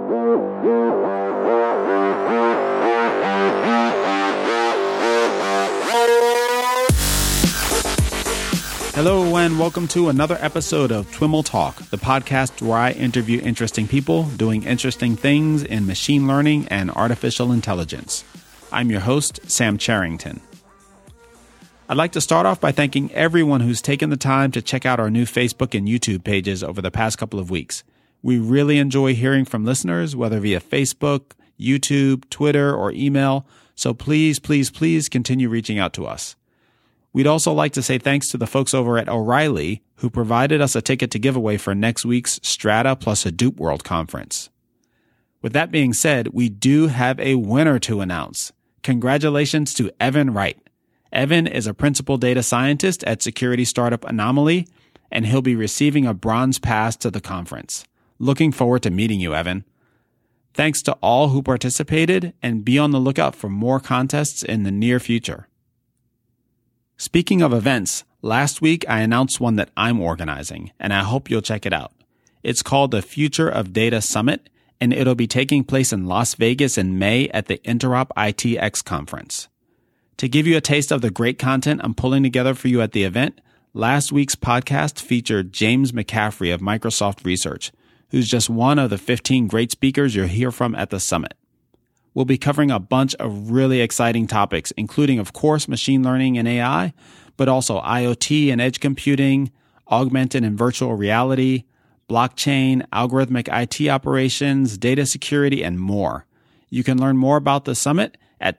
Hello and welcome to another episode of TWIML Talk, the podcast where I interview interesting people doing interesting things in machine learning and artificial intelligence. I'm your host, Sam Charrington. I'd like to start off by thanking everyone who's taken the time to check out our new Facebook and YouTube pages over the past couple of weeks. We really enjoy hearing from listeners, whether via Facebook, YouTube, Twitter, or email, so please continue reaching out to us. We'd also like to say thanks to the folks over at O'Reilly who provided us a ticket to give away for next week's Strata plus Hadoop World Conference. With that being said, we do have a winner to announce. Congratulations to Evan Wright. Evan is a principal data scientist at security startup Anomaly, and he'll be receiving a bronze pass to the conference. Looking forward to meeting you, Evan. Thanks to all who participated, and be on the lookout for more contests in the near future. Speaking of events, last week I announced one that I'm organizing, and I hope you'll check it out. It's called the Future of Data Summit, and it'll be taking place in Las Vegas in May at the Interop ITX conference. To give you a taste of the great content I'm pulling together for you at the event, last week's podcast featured James McCaffrey of Microsoft Research, who's just one of the 15 great speakers you'll hear from at the summit. We'll be covering a bunch of really exciting topics, including, of course, machine learning and AI, but also IoT and edge computing, augmented and virtual reality, blockchain, algorithmic IT operations, data security, and more. You can learn more about the summit at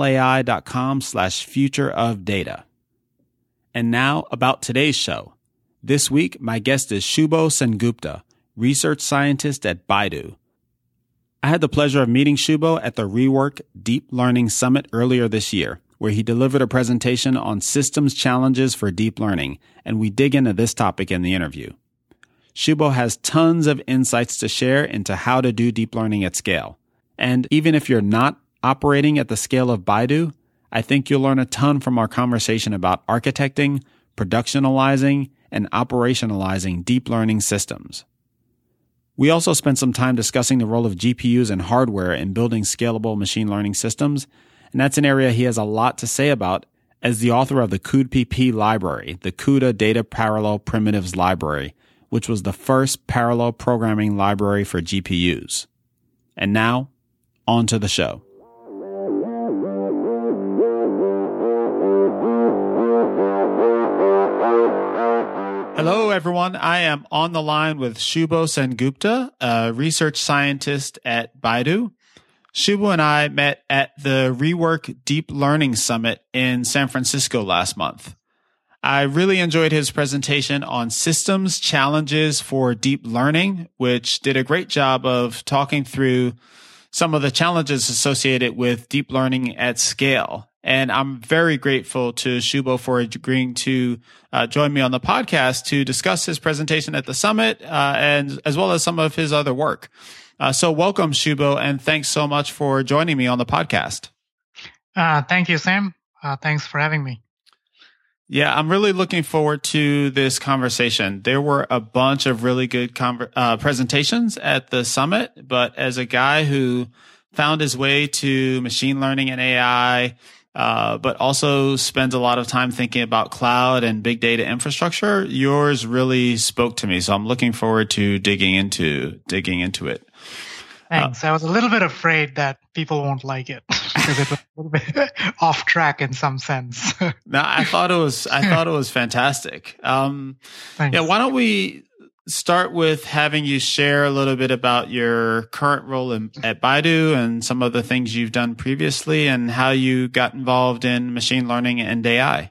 twimlai.com/futureofdata. And now about today's show. This week, my guest is Shubho Sengupta, research scientist at Baidu. I had the pleasure of meeting Shubho at the Rework Deep Learning Summit earlier this year, where he delivered a presentation on systems challenges for deep learning, and we dig into this topic in the interview. Shubho has tons of insights to share into how to do deep learning at scale. And even if you're not operating at the scale of Baidu, I think you'll learn a ton from our conversation about architecting, productionalizing, and operationalizing deep learning systems. We also spent some time discussing the role of GPUs and hardware in building scalable machine learning systems, and that's an area he has a lot to say about as the author of the CUDA-PP library, the CUDA Data Parallel Primitives Library, which was the first parallel programming library for GPUs. And now, on to the show. Hello, everyone. I am on the line with Shubho Sengupta, a research scientist at Baidu. Shubho and I met at the Rework Deep Learning Summit in San Francisco last month. I really enjoyed his presentation on systems challenges for deep learning, which did a great job of talking through some of the challenges associated with deep learning at scale. And I'm very grateful to Shubho for agreeing to join me on the podcast to discuss his presentation at the summit, and as well as some of his other work. So welcome, Shubho, and thanks so much for joining me on the podcast. Thank you, Sam. Thanks for having me. Yeah, I'm really looking forward to this conversation. There were a bunch of really good presentations at the summit, but as a guy who found his way to machine learning and AI, but also spends a lot of time thinking about cloud and big data infrastructure, yours really spoke to me. So I'm looking forward to digging into it. Thanks. I was a little bit afraid that people won't like it because it was a little bit off track in some sense. No, I thought it was fantastic. Thanks. Yeah, why don't we start with having you share a little bit about your current role at Baidu and some of the things you've done previously and how you got involved in machine learning and AI.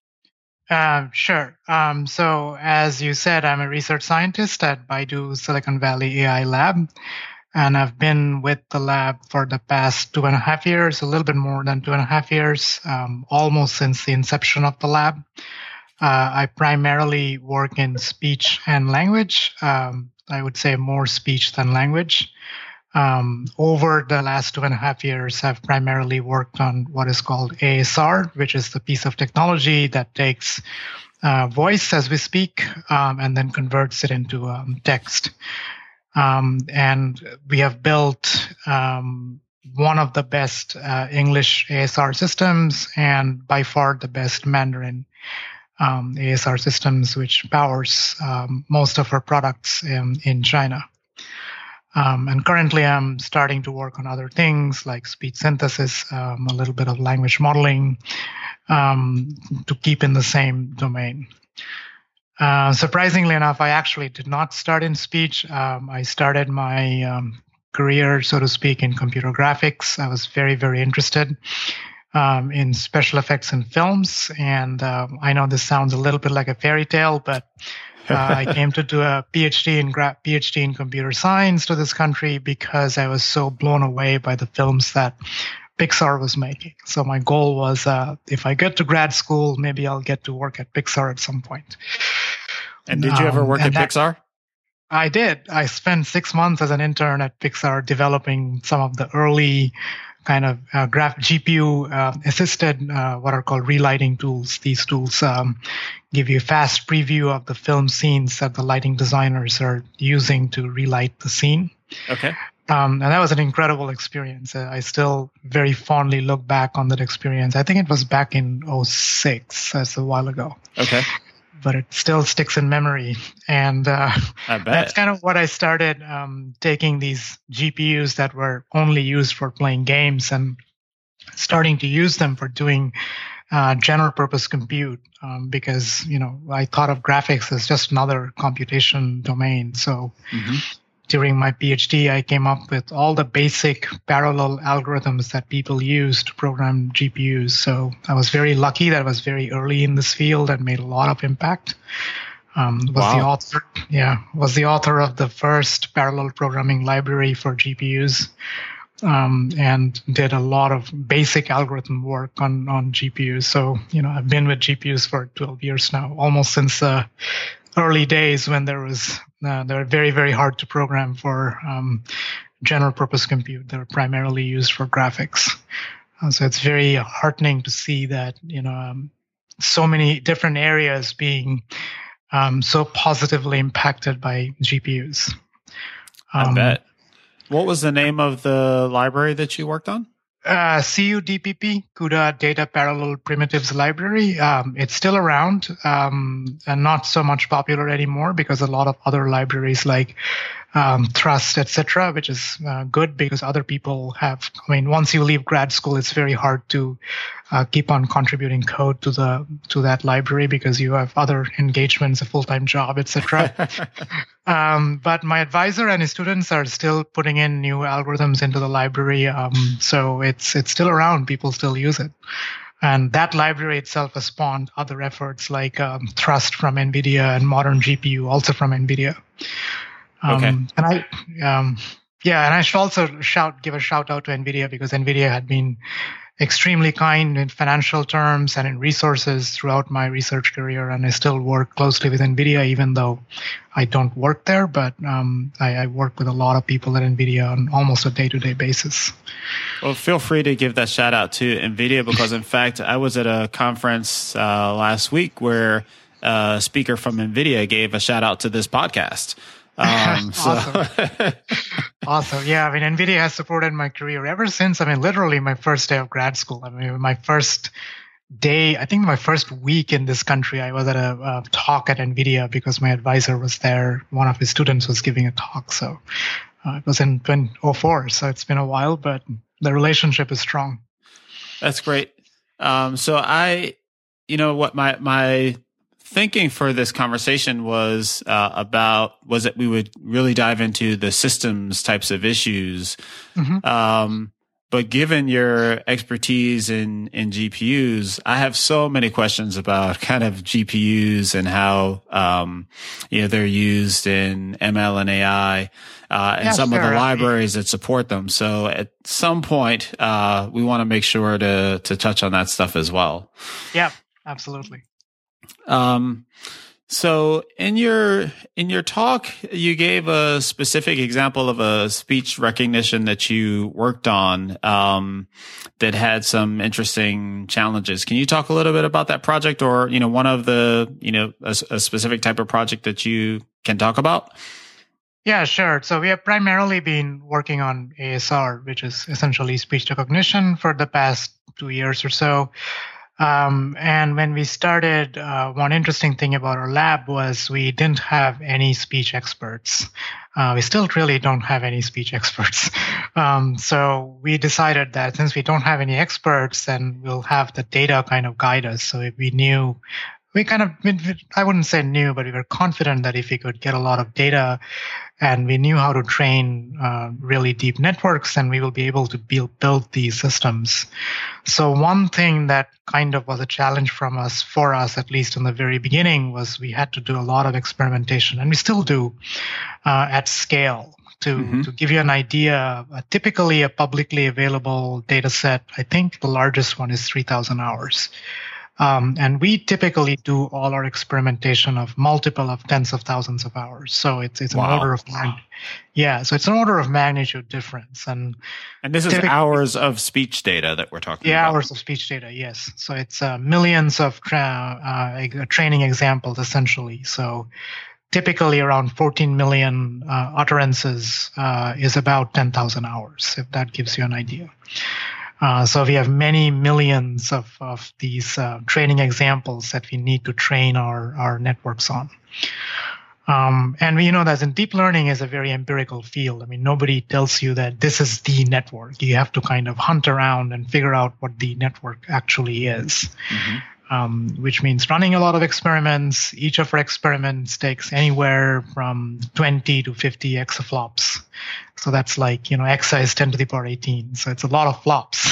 Sure. So as you said, I'm a research scientist at Baidu Silicon Valley AI Lab, and I've been with the lab for the past 2.5 years, a little bit more than 2.5 years, almost since the inception of the lab. I primarily work in speech and language. I would say more speech than language. Over the last 2.5 years, I've primarily worked on what is called ASR, which is the piece of technology that takes voice as we speak and then converts it into text. And we have built one of the best English ASR systems and by far the best Mandarin ASR systems, which powers most of our products in China. And currently I'm starting to work on other things like speech synthesis, a little bit of language modeling to keep in the same domain. Surprisingly enough, I actually did not start in speech. I started my career, so to speak, in computer graphics. I was very, very interested in special effects in films. And I know this sounds a little bit like a fairy tale, but I came to do a PhD in computer science to this country because I was so blown away by the films that Pixar was making. So my goal was, if I get to grad school, maybe I'll get to work at Pixar at some point. And did you ever work at Pixar? I did. I spent 6 months as an intern at Pixar developing some of the early kind of GPU assisted what are called relighting tools. These tools give you a fast preview of the film scenes that the lighting designers are using to relight the scene. Okay. And that was an incredible experience. I still very fondly look back on that experience. I think it was back in 2006. That's a while ago. Okay. But it still sticks in memory. And that's kind of what I started taking these GPUs that were only used for playing games and starting to use them for doing general purpose compute because, I thought of graphics as just another computation domain. So during my PhD, I came up with all the basic parallel algorithms that people use to program GPUs. So I was very lucky that I was very early in this field and made a lot of impact. Was the author of the first parallel programming library for GPUs, and did a lot of basic algorithm work on GPUs. So, I've been with GPUs for 12 years now, almost since the early days when they were very, very hard to program for general purpose compute. They were primarily used for graphics. So it's very heartening to see that, so many different areas being so positively impacted by GPUs. I bet. What was the name of the library that you worked on? CUDPP, CUDA Data Parallel Primitives Library. It's still around and not so much popular anymore because a lot of other libraries like Thrust, etc., which is good because other people have. Once you leave grad school, it's very hard to keep on contributing code to that library because you have other engagements, a full-time job, etc. But my advisor and his students are still putting in new algorithms into the library, so it's still around. People still use it. And that library itself has spawned other efforts like Thrust from NVIDIA and Modern GPU also from NVIDIA. Okay. And I should also give a shout out to NVIDIA because NVIDIA had been extremely kind in financial terms and in resources throughout my research career. And I still work closely with NVIDIA, even though I don't work there, but I work with a lot of people at NVIDIA on almost a day-to-day basis. Well, feel free to give that shout out to NVIDIA because, in fact, I was at a conference last week where a speaker from NVIDIA gave a shout out to this podcast. Awesome. Awesome. Yeah. NVIDIA has supported my career ever since, literally my first day of grad school. My first day, I think my first week in this country, I was at a talk at NVIDIA because my advisor was there. One of his students was giving a talk. So it was in 2004. So it's been a while, but the relationship is strong. That's great. So my thinking for this conversation was that we would really dive into the systems types of issues. But given your expertise in GPUs, I have so many questions about kind of GPUs and how they're used in ML and AI and some of the libraries that support them. So at some point, we want to make sure to touch on that stuff as well. Yeah, absolutely. So in your talk, you gave a specific example of a speech recognition that you worked on, that had some interesting challenges. Can you talk a little bit about that project or, one of the, a specific type of project that you can talk about? Yeah, sure. So we have primarily been working on ASR, which is essentially speech recognition, for the past 2 years or so. And when we started, one interesting thing about our lab was we didn't have any speech experts. We still really don't have any speech experts. So we decided that since we don't have any experts, then we'll have the data kind of guide us. So if we knew, I wouldn't say knew, but we were confident that if we could get a lot of data and we knew how to train really deep networks, then we will be able to build these systems. So one thing that kind of was a challenge for us, at least in the very beginning, was we had to do a lot of experimentation, and we still do at scale. To give you an idea, typically a publicly available data set, I think the largest one is 3,000 hours. And we typically do all our experimentation of multiple of tens of thousands of hours. So it's an order of magnitude. Yeah, so it's an order of magnitude difference. And this is hours of speech data that we're talking about. Yeah, hours of speech data, yes. So it's millions of training examples, essentially. So typically around 14 million utterances is about 10,000 hours, if that gives you an idea. So we have many millions of these training examples that we need to train our networks on. And we know that in deep learning is a very empirical field. I mean, nobody tells you that this is the network. You have to kind of hunt around and figure out what the network actually is. Which means running a lot of experiments. Each of our experiments takes anywhere from 20 to 50 exaflops. So that's like, exa is 10 to the power 18. So it's a lot of flops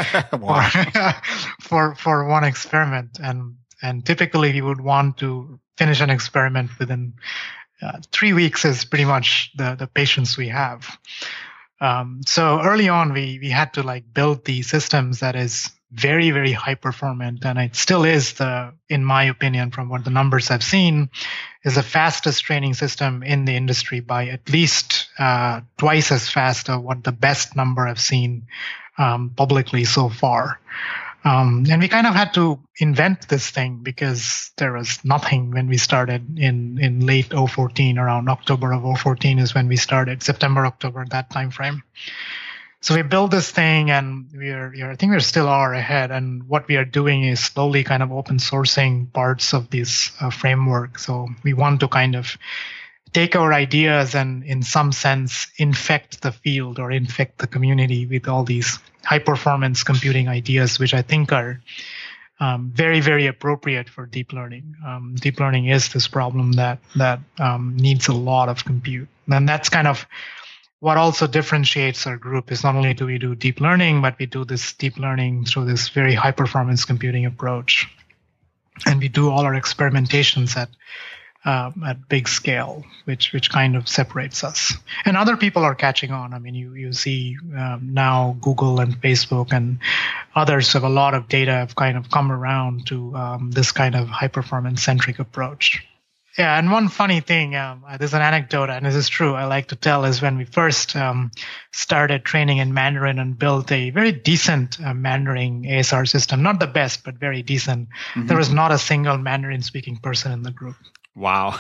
for one experiment. And typically we would want to finish an experiment within 3 weeks is pretty much the patience we have. So early on, we had to build these systems that is very, very high performant. And it still is in my opinion, from what the numbers I've seen, is the fastest training system in the industry by at least twice as fast as what the best number I've seen publicly so far. And we kind of had to invent this thing because there was nothing when we started in late 2014, around October of 2014 is when we started, September, October, that time frame. So we built this thing, and I think we still are ahead. And what we are doing is slowly kind of open sourcing parts of this framework. So we want to kind of take our ideas and in some sense infect the field or infect the community with all these high performance computing ideas, which I think are very, very appropriate for deep learning. Deep learning is this problem that needs a lot of compute. And that's kind of what also differentiates our group is not only do we do deep learning, but we do this deep learning through this very high performance computing approach. And we do all our experimentations at big scale, which kind of separates us. And other people are catching on. I mean, you see now Google and Facebook and others have a lot of data have kind of come around to this kind of high performance centric approach. Yeah, and one funny thing, there's an anecdote, and this is true, I like to tell, is when we first started training in Mandarin and built a very decent Mandarin ASR system, not the best, but very decent. There was not a single Mandarin-speaking person in the group. Wow.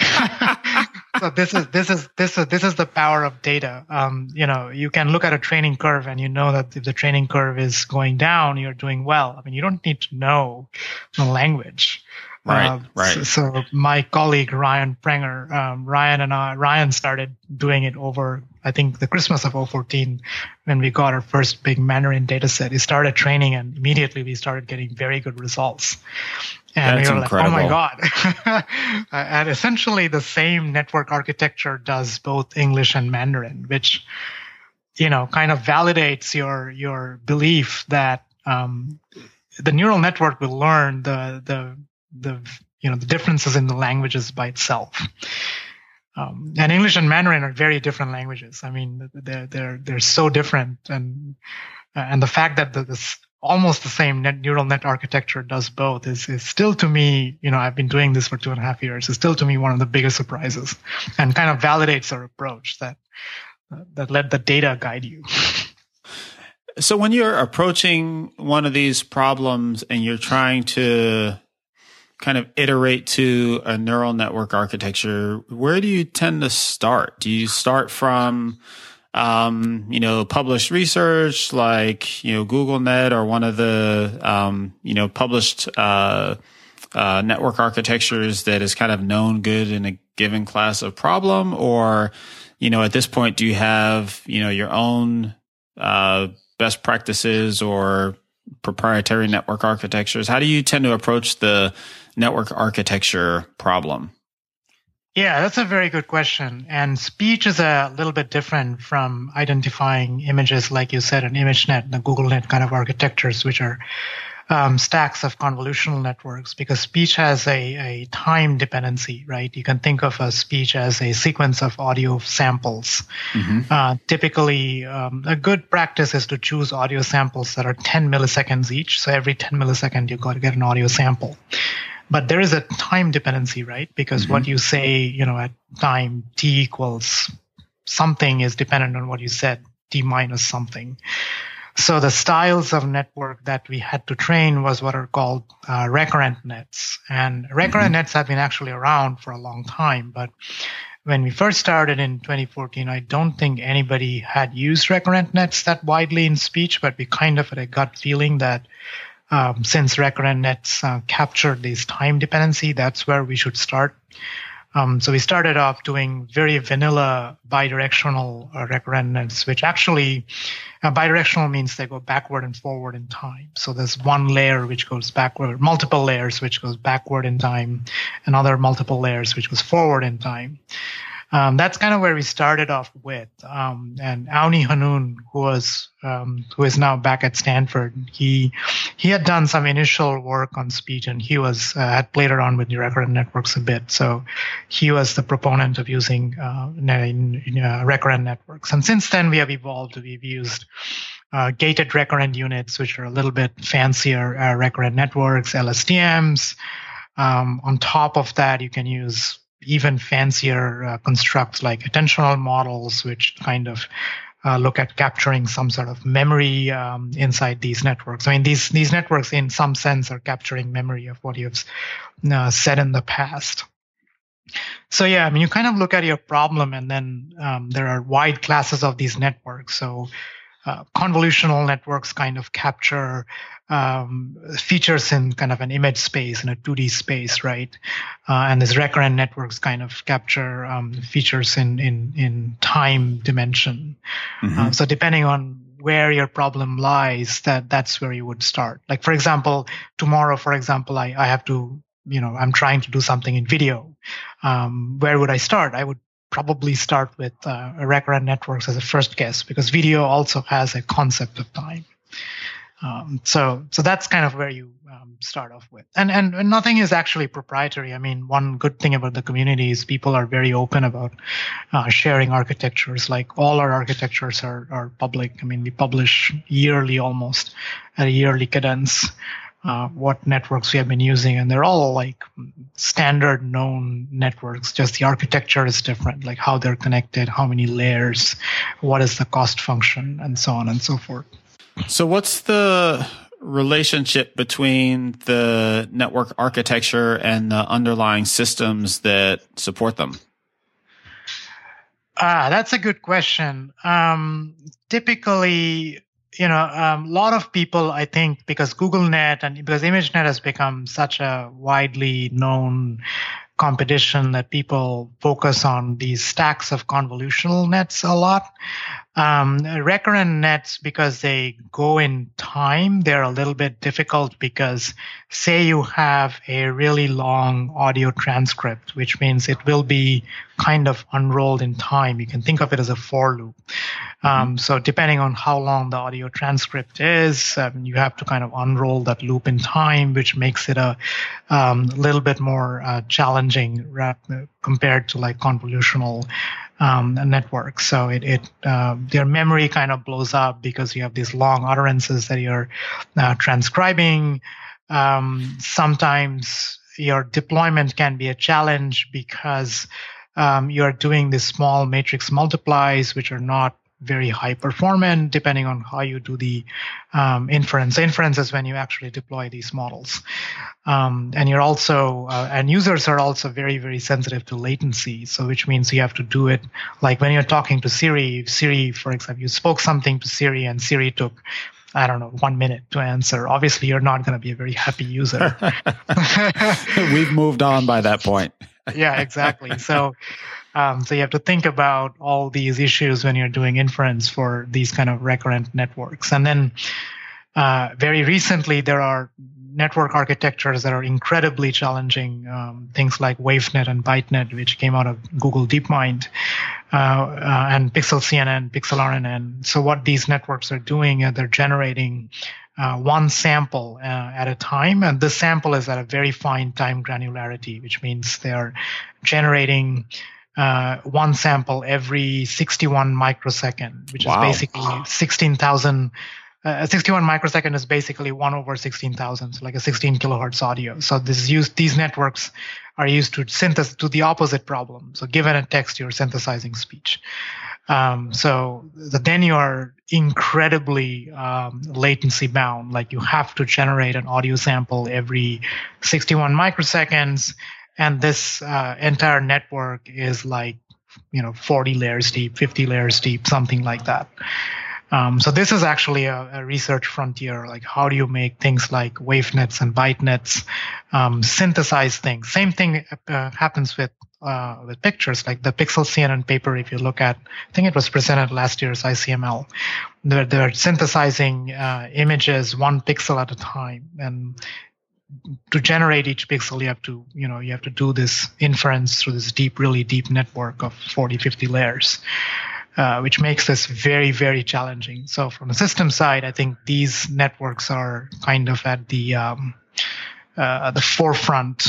So this is the power of data. You can look at a training curve and you know that if the training curve is going down, you're doing well. I mean, you don't need to know the language. Right. So my colleague Ryan Prenger, Ryan started doing it over, I think, the Christmas of 2014 when we got our first big Mandarin data set. He started training and immediately we started getting very good results. And That's we were incredible. like, oh my God. And essentially the same network architecture does both English and Mandarin, which, kind of validates your belief that the neural network will learn the differences in the languages by itself. And English and Mandarin are very different languages. I mean, they're so different, and the fact that this almost the same neural net architecture does both is still to me, I've been doing this for 2.5 years. It's still to me one of the biggest surprises, and kind of validates our approach that let the data guide you. So when you're approaching one of these problems and you're trying to kind of iterate to a neural network architecture, where do you tend to start? Do you start from, published research like, GoogleNet or one of the, published, network architectures that is kind of known good in a given class of problem? Or, at this point, do you have, your own, best practices or proprietary network architectures? How do you tend to approach the network architecture problem? Yeah, that's a very good question. And speech is a little bit different from identifying images, like you said, an ImageNet, the GoogleNet kind of architectures, which are stacks of convolutional networks, because speech has a time dependency, right? You can think of a speech as a sequence of audio samples. Mm-hmm. Typically, a good practice is to choose audio samples that are 10 milliseconds each. So every 10 milliseconds, you've got to get an audio sample. But there is a time dependency, right? Because what you say, at time t equals something is dependent on what you said, t minus something. So the styles of network that we had to train was what are called recurrent nets. And recurrent nets have been actually around for a long time. But when we first started in 2014, I don't think anybody had used recurrent nets that widely in speech, but we kind of had a gut feeling that since recurrent nets captured this time dependency, that's where we should start. So we started off doing very vanilla bidirectional recurrent nets, which actually bidirectional means they go backward and forward in time. So there's one layer which goes backward, multiple layers which goes backward in time, and other multiple layers which goes forward in time. That's kind of where we started off with. And Avni Hanoon, who is now back at Stanford, he had done some initial work on speech, and he had played around with recurrent networks a bit. So he was the proponent of using recurrent networks. And since then, we have evolved. We've used gated recurrent units, which are a little bit fancier recurrent networks, LSTMs. On top of that, you can use even fancier constructs like attentional models, which kind of look at capturing some sort of memory inside these networks. I mean, these networks, in some sense, are capturing memory of what you've said in the past. So yeah, I mean, you kind of look at your problem, and then there are wide classes of these networks. So convolutional networks kind of capture features in kind of an image space, in a 2D space, right? And these recurrent networks kind of capture features in time dimension. Mm-hmm. So depending on where your problem lies, that's where you would start. Like, for example, tomorrow, I have to, I'm trying to do something in video. Where would I start? I would probably start with recurrent networks as a first guess, because video also has a concept of time. So that's kind of where you start off with. And nothing is actually proprietary. I mean, one good thing about the community is people are very open about sharing architectures. Like, all our architectures are public. I mean, we publish yearly, almost at a yearly cadence, what networks we have been using, and they're all like standard known networks. Just the architecture is different, like how they're connected, how many layers, what is the cost function, and so on and so forth. So what's the relationship between the network architecture and the underlying systems that support them? That's a good question. Typically, a lot of people, I think, because GoogleNet and because ImageNet has become such a widely known competition, that people focus on these stacks of convolutional nets a lot. Recurrent nets, because they go in time, they're a little bit difficult, because say you have a really long audio transcript, which means it will be kind of unrolled in time. You can think of it as a for loop. So depending on how long the audio transcript is, you have to kind of unroll that loop in time, which makes it a little bit more challenging compared to like convolutional networks. So their memory kind of blows up because you have these long utterances that you're transcribing. Sometimes your deployment can be a challenge because you're doing these small matrix multiplies, which are not very high performant, depending on how you do the inference. Inference is when you actually deploy these models. And you're also, and users are also very, very sensitive to latency. So which means you have to do it like when you're talking to Siri, for example, you spoke something to Siri and Siri took, I don't know, 1 minute to answer. Obviously, you're not going to be a very happy user. We've moved on by that point. Yeah, exactly. So you have to think about all these issues when you're doing inference for these kind of recurrent networks. And then very recently, there are network architectures that are incredibly challenging, things like WaveNet and ByteNet, which came out of Google DeepMind, and PixelCNN, PixelRNN. So what these networks are doing, they're generating one sample at a time, and this sample is at a very fine time granularity, which means they're generating one sample every 61 microsecond, which is basically 16,000. 61 microsecond is basically 1 over 16,000, so like a 16 kilohertz audio. So these networks are used to to the opposite problem. So given a text, you're synthesizing speech. So then you are incredibly latency bound. Like you have to generate an audio sample every 61 microseconds, and this entire network is like 40 layers deep, 50 layers deep, something like that. So this is actually a research frontier. Like, how do you make things like WaveNets and ByteNets synthesize things? Same thing happens with pictures, like the PixelCNN paper. If you look at, I think it was presented last year's ICML. They're synthesizing images 1 pixel at a time, and to generate each pixel, you have to do this inference through this really deep network of 40, 50 layers. Which makes this very, very challenging. So from the system side, I think these networks are kind of at the forefront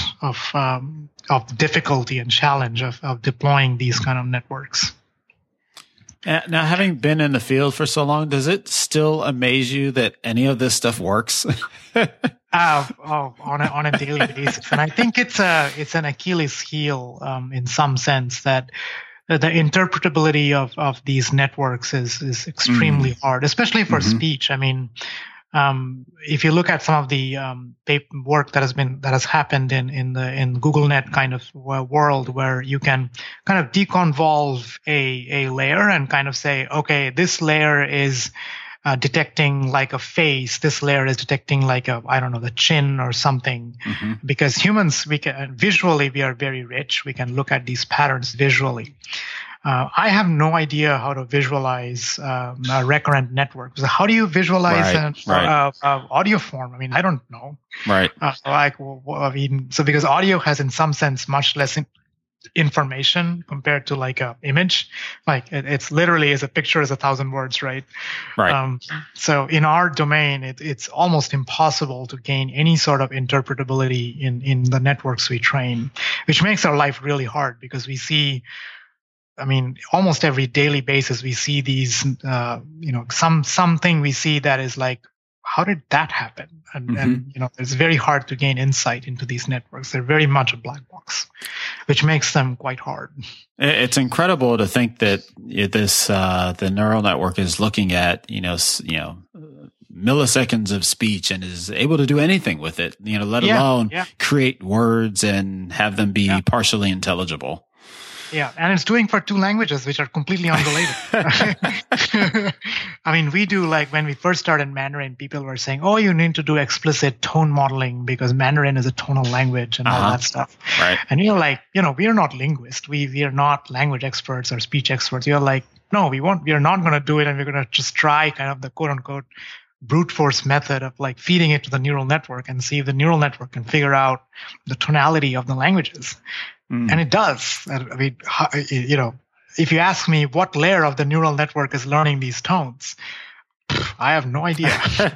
of difficulty and challenge of deploying these kind of networks. Now, having been in the field for so long, does it still amaze you that any of this stuff works? On a daily basis, and I think it's an Achilles heel in some sense that. The interpretability of these networks is extremely hard, especially for speech. I mean, if you look at some of the work that has happened in GoogleNet kind of world, where you can kind of deconvolve a layer and kind of say, okay, this layer is detecting like a face. This layer is detecting like the chin or something. Because humans, we are very rich. We can look at these patterns visually. I have no idea how to visualize a recurrent network. So how do you visualize an audio form? I mean, I don't know. Right. So because audio has in some sense much less information compared to like a image, like it's literally as a picture is 1,000 words, right? So in our domain, it's almost impossible to gain any sort of interpretability in the networks we train, which makes our life really hard because we see, I mean, almost every daily basis we see these, something we see that is like, how did that happen? And it's very hard to gain insight into these networks. They're very much a black box, which makes them quite hard. It's incredible to think that the neural network is looking at milliseconds of speech and is able to do anything with it. Let alone create words and have them be partially intelligible. Yeah, and it's doing for 2 languages, which are completely unrelated. I mean, we do, like, when we first started Mandarin, people were saying, oh, you need to do explicit tone modeling because Mandarin is a tonal language and all that stuff. Right. And you're like, we are not linguists. We are not language experts or speech experts. You're like, no, we are not going to do it, and we're going to just try kind of the quote-unquote brute force method of like feeding it to the neural network and see if the neural network can figure out the tonality of the languages. And it does. I mean, if you ask me what layer of the neural network is learning these tones, I have no idea.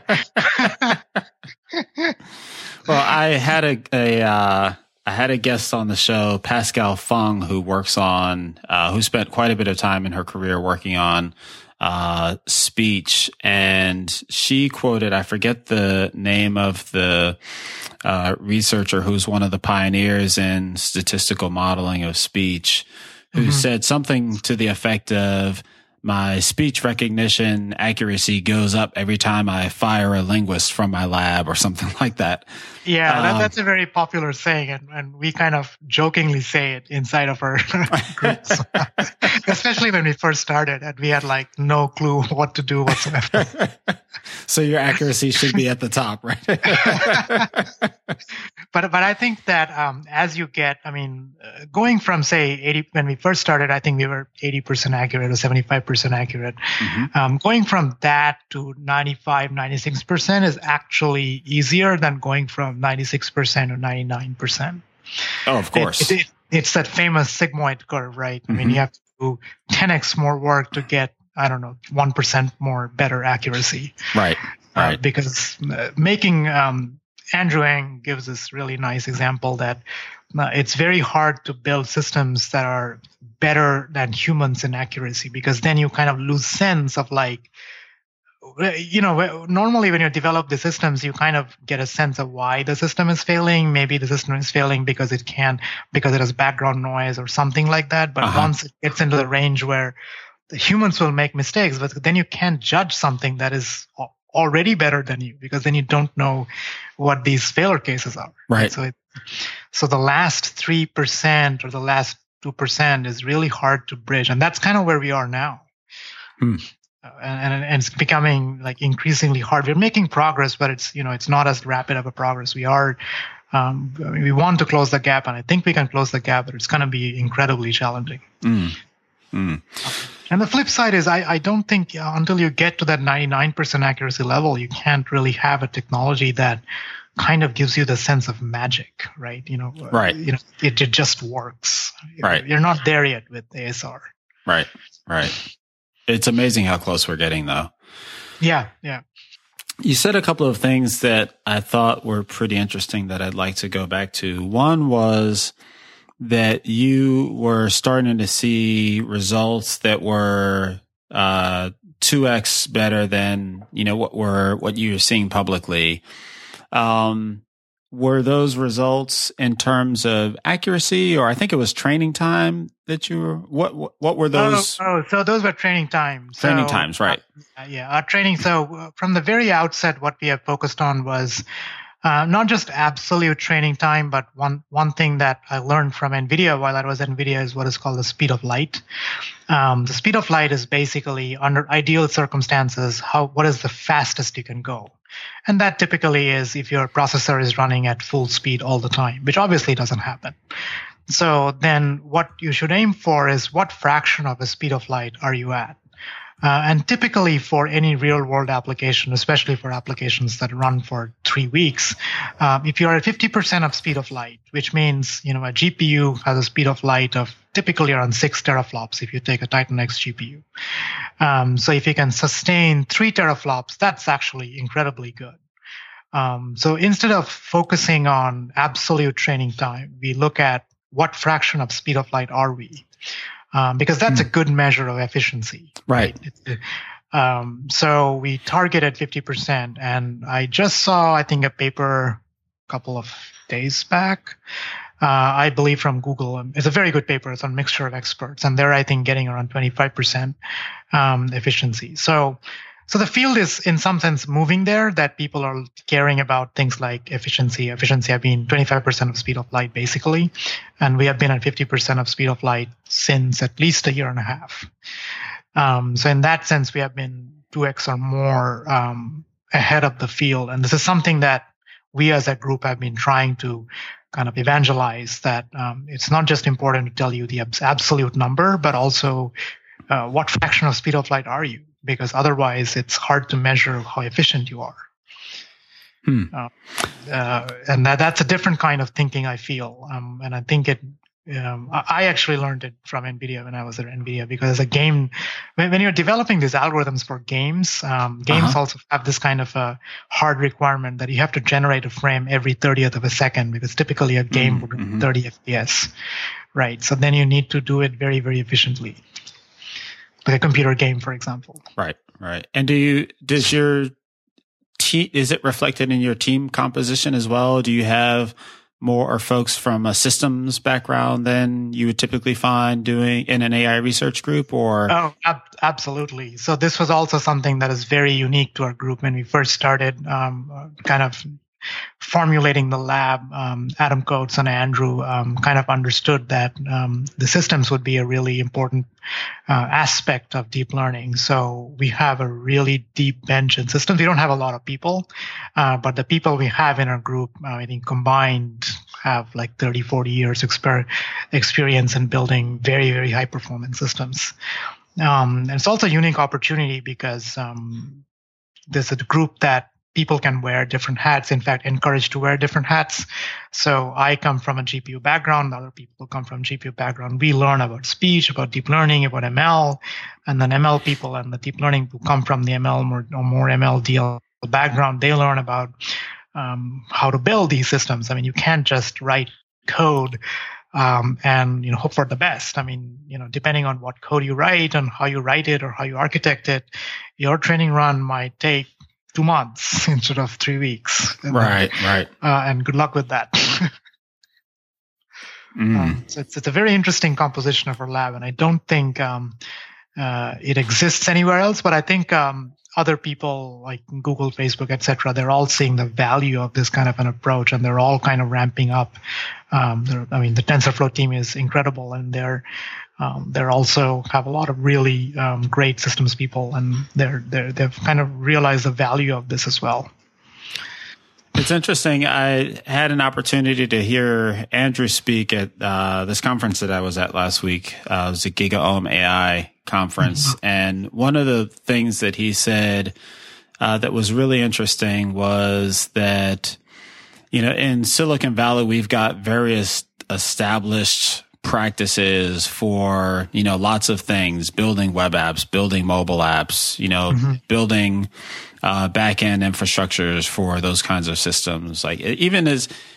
Well, I had a guest on the show, Pascal Fung, who spent quite a bit of time in her career working on speech, and she quoted, I forget the name of the researcher who's one of the pioneers in statistical modeling of speech, who said something to the effect of, my speech recognition accuracy goes up every time I fire a linguist from my lab or something like that. Yeah, that's a very popular saying, and we kind of jokingly say it inside of our groups, especially when we first started and we had like no clue what to do whatsoever. So your accuracy should be at the top, right? But I think that as you get, going from say 80 when we first started, I think we were 80% accurate or 75% accurate. Mm-hmm. Going from that to 95, 96% is actually easier than going from 96% or 99%. Oh, of course. It's that famous sigmoid curve, right? Mm-hmm. You have to do 10x more work to get, 1% more better accuracy. Right. Right. Because making Andrew Ng gives this really nice example that it's very hard to build systems that are better than humans in accuracy, because then you kind of lose sense of normally when you develop the systems, you kind of get a sense of why the system is failing. Maybe the system is failing because it has background noise or something like that. But once it gets into the range where the humans will make mistakes, but then you can't judge something that is already better than you, because then you don't know what these failure cases are. Right. So the last 3% or the last 2% is really hard to bridge. And that's kind of where we are now. And it's becoming like increasingly hard. We're making progress, but it's not as rapid of a progress. We are, we want to close the gap, and I think we can close the gap, but it's going to be incredibly challenging. And the flip side is I don't think until you get to that 99% accuracy level, you can't really have a technology that kind of gives you the sense of magic, right? Right. It just works. Right. You're not there yet with ASR. Right. Right. It's amazing how close we're getting, though. Yeah. Yeah. You said a couple of things that I thought were pretty interesting that I'd like to go back to. One was that you were starting to see results that were 2x better than what you were seing publicly. Were those results in terms of accuracy, or I think it was training time that you were? What were those? So those were training times. Training times, right? Our training. So from the very outset, what we have focused on was not just absolute training time, but one thing that I learned from NVIDIA while I was at NVIDIA is what is called the speed of light. The speed of light is basically, under ideal circumstances, what is the fastest you can go. And that typically is if your processor is running at full speed all the time, which obviously doesn't happen. So then what you should aim for is what fraction of the speed of light are you at? And typically for any real world application, especially for applications that run for 3 weeks, if you're at 50% of speed of light, which means, a GPU has a speed of light of typically around 6 teraflops if you take a Titan X GPU. So if you can sustain 3 teraflops, that's actually incredibly good. So instead of focusing on absolute training time, we look at what fraction of speed of light are we? Because that's a good measure of efficiency. Right. So we targeted 50%. And I just saw, I think, a paper a couple of days back, I believe from Google. It's a very good paper. It's on a mixture of experts. And they're, I think, getting around 25% efficiency. So the field is, in some sense, moving there, that people are caring about things like efficiency. Efficiency have been 25% of speed of light, basically. And we have been at 50% of speed of light since at least a year and a half. So in that sense, we have been 2x or more ahead of the field. And this is something that we as a group have been trying to kind of evangelize, that it's not just important to tell you the absolute number, but also what fraction of speed of light are you? Because otherwise it's hard to measure how efficient you are. And that's a different kind of thinking, I feel. And I think I actually learned it from NVIDIA when I was at NVIDIA, because as a game, when you're developing these algorithms for games, games also have this kind of a hard requirement that you have to generate a frame every 30th of a second, because typically a game would run 30 FPS, right? So then you need to do it very, very efficiently. Like a computer game, for example. Right, right. And does your team, is it reflected in your team composition as well? Do you have more or folks from a systems background than you would typically find doing in an AI research group, or? Oh, absolutely. So this was also something that is very unique to our group when we first started kind of formulating the lab. Adam Coates and Andrew kind of understood that the systems would be a really important aspect of deep learning. So we have a really deep bench in systems. We don't have a lot of people, but the people we have in our group, I think combined have like 30, 40 years experience in building very, very high performance systems. And it's also a unique opportunity because there's a group that people can wear different hats, in fact, encouraged to wear different hats. So I come from a GPU background. Other people come from GPU background. We learn about speech, about deep learning, about ML. And then ML people and the deep learning who come from the ML or more ML DL background, they learn about how to build these systems. I mean, you can't just write code and hope for the best. I mean, depending on what code you write and how you write it or how you architect it, your training run might take 2 months instead of 3 weeks. Right. And good luck with that. So it's a very interesting composition of our lab, and I don't think it exists anywhere else. But I think other people like Google, Facebook, etc., they're all seeing the value of this kind of an approach, and they're all kind of ramping up. The TensorFlow team is incredible, and they're also have a lot of really great systems people, and they've kind of realized the value of this as well. It's interesting. I had an opportunity to hear Andrew speak at this conference that I was at last week. It was a GigaOM AI conference. Mm-hmm. And one of the things that he said that was really interesting was that, in Silicon Valley, we've got various established practices for, lots of things, building web apps, building mobile apps, building back-end infrastructures for those kinds of systems. Like even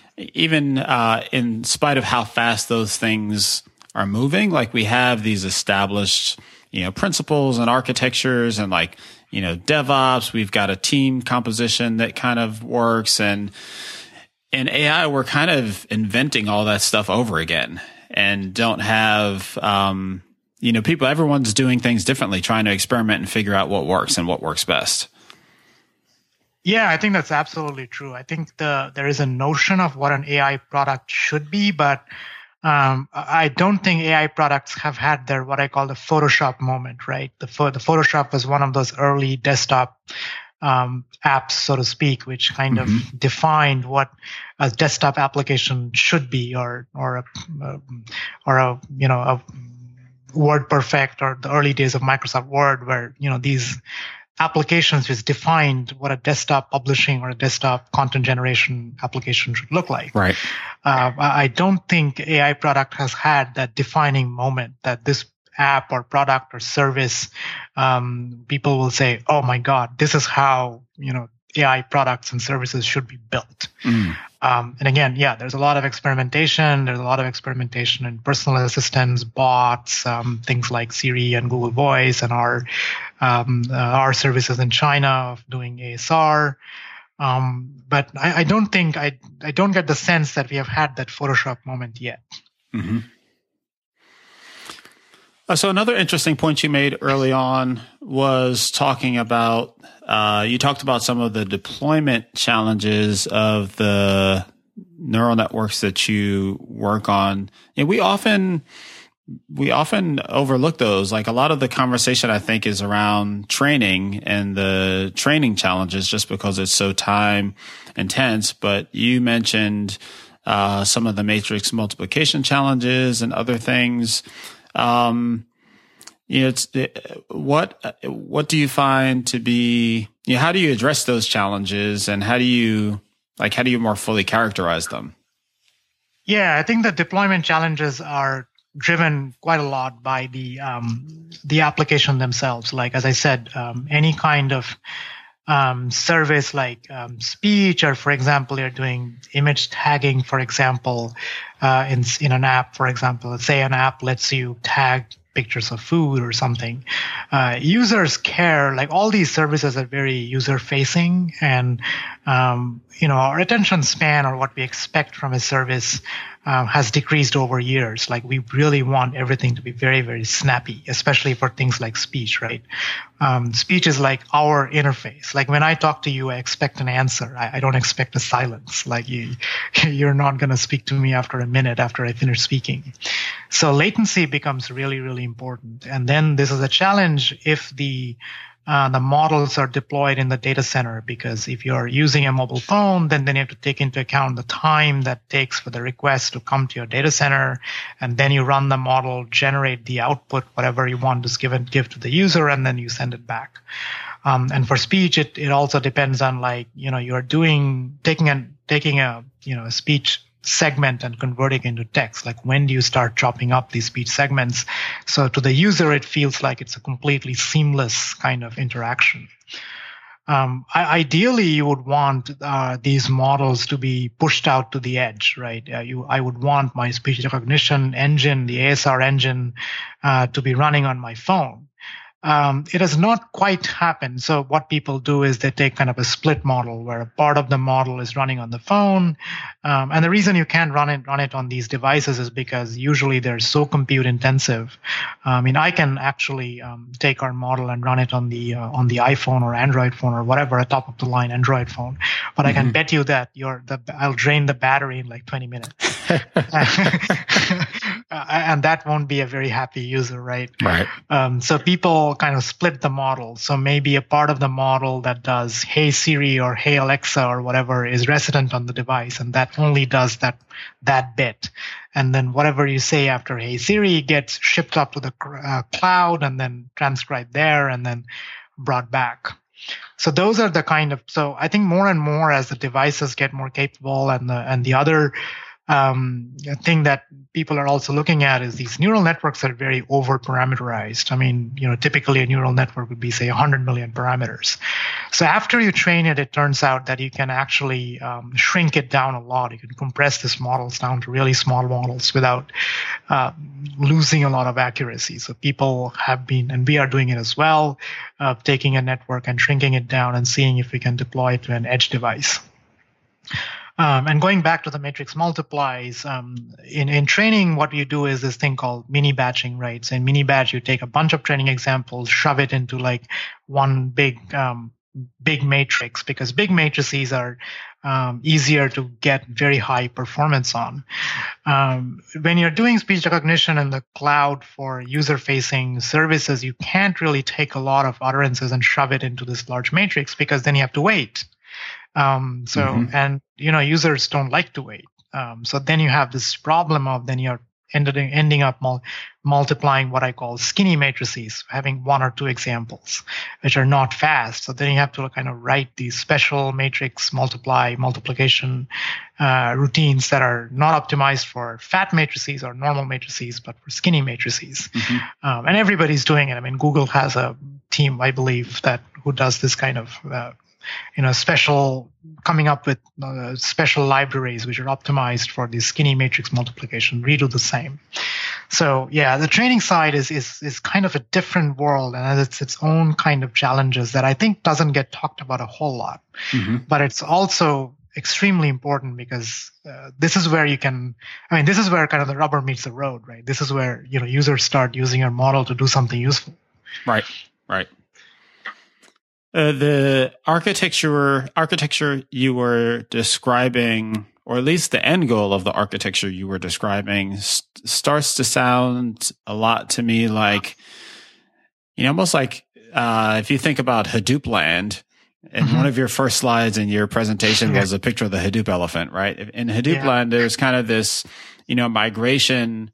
in spite of how fast those things are moving, like we have these established, principles and architectures and DevOps, we've got a team composition that kind of works, and in AI, we're kind of inventing all that stuff over again and don't have, everyone's doing things differently, trying to experiment and figure out what works and what works best. Yeah, I think that's absolutely true. I think there is a notion of what an AI product should be, but I don't think AI products have had their what I call the Photoshop moment, right? The Photoshop was one of those early desktop apps, so to speak, which kind of defined what a desktop application should be, or a WordPerfect, or the early days of Microsoft Word, where these applications just defined what a desktop publishing or a desktop content generation application should look like. Right. I don't think AI product has had that defining moment that this app or product or service, people will say, oh my God, this is how, AI products and services should be built. And again, there's a lot of experimentation. There's a lot of experimentation in personal assistants, bots, things like Siri and Google Voice, and our services in China of doing ASR. But I don't think I don't get the sense that we have had that Photoshop moment yet. Mm-hmm. So another interesting point you made early on was talking about, you talked about some of the deployment challenges of the neural networks that you work on. And we often overlook those. Like a lot of the conversation, I think, is around training and the training challenges just because it's so time intense. But you mentioned some of the matrix multiplication challenges and other things. What do you find to be, how do you address those challenges, and how do you more fully characterize them? Yeah, I think the deployment challenges are driven quite a lot by the application themselves. Like, as I said, any kind of service like speech, or for example, you're doing image tagging, for example, in an app, for example. Let's say an app lets you tag pictures of food or something. Users care, like all these services are very user facing, and our attention span or what we expect from a service has decreased over years. Like we really want everything to be very, very snappy, especially for things like speech, right? Speech is like our interface. Like when I talk to you, I expect an answer. I don't expect a silence. Like you're not going to speak to me after a minute after I finish speaking. So latency becomes really, really important. And then this is a challenge if the models are deployed in the data center, because if you're using a mobile phone, then you have to take into account the time that takes for the request to come to your data center, and then you run the model, generate the output, whatever you want to give to the user, and then you send it back. And for speech, it also depends on you're taking a speech segment and converting into text. Like when do you start chopping up these speech segments? So to the user, it feels like it's a completely seamless kind of interaction. Ideally, you would want these models to be pushed out to the edge, right? I would want my speech recognition engine, the ASR engine, to be running on my phone. It has not quite happened. So what people do is they take kind of a split model where a part of the model is running on the phone. And the reason you can't run it on these devices is because usually they're so compute intensive. I can actually take our model and run it on the iPhone or Android phone or whatever, a top of the line Android phone. But I can bet you that I'll drain the battery in like 20 minutes. And that won't be a very happy user, right? Right. So people kind of split the model. So maybe a part of the model that does Hey Siri or Hey Alexa or whatever is resident on the device, and that only does that bit. And then whatever you say after Hey Siri gets shipped up to the cloud and then transcribed there and then brought back. So those are the so I think more and more as the devices get more capable, and the other thing that people are also looking at is these neural networks are very over parameterized. Typically a neural network would be, say, 100 million parameters. So after you train it, it turns out that you can actually shrink it down a lot. You can compress these models down to really small models without losing a lot of accuracy. So people have been, and we are doing it as well, taking a network and shrinking it down and seeing if we can deploy it to an edge device. And going back to the matrix multiplies, in training, what you do is this thing called mini batching, right? So in mini batch, you take a bunch of training examples, shove it into like one big matrix, because big matrices are easier to get very high performance on. When you're doing speech recognition in the cloud for user-facing services, you can't really take a lot of utterances and shove it into this large matrix, because then you have to wait. And users don't like to wait. So then you have this problem of then you're ending up multiplying what I call skinny matrices, having one or two examples, which are not fast. So then you have to kind of write these special matrix multiplication routines that are not optimized for fat matrices or normal matrices, but for skinny matrices. And everybody's doing it. Google has a team, I believe, who does this kind of coming up with special libraries which are optimized for the skinny matrix multiplication. We do the same. So yeah, the training side is kind of a different world, and it's its own kind of challenges that I think doesn't get talked about a whole lot. But it's also extremely important, because this is where this is where kind of the rubber meets the road, right? This is where users start using your model to do something useful. Right. The architecture you were describing, or at least the end goal of the architecture you were describing, starts to sound a lot to me like, almost like if you think about Hadoop land, and one of your first slides in your presentation was a picture of the Hadoop elephant, right? In Hadoop land, there's kind of this, migration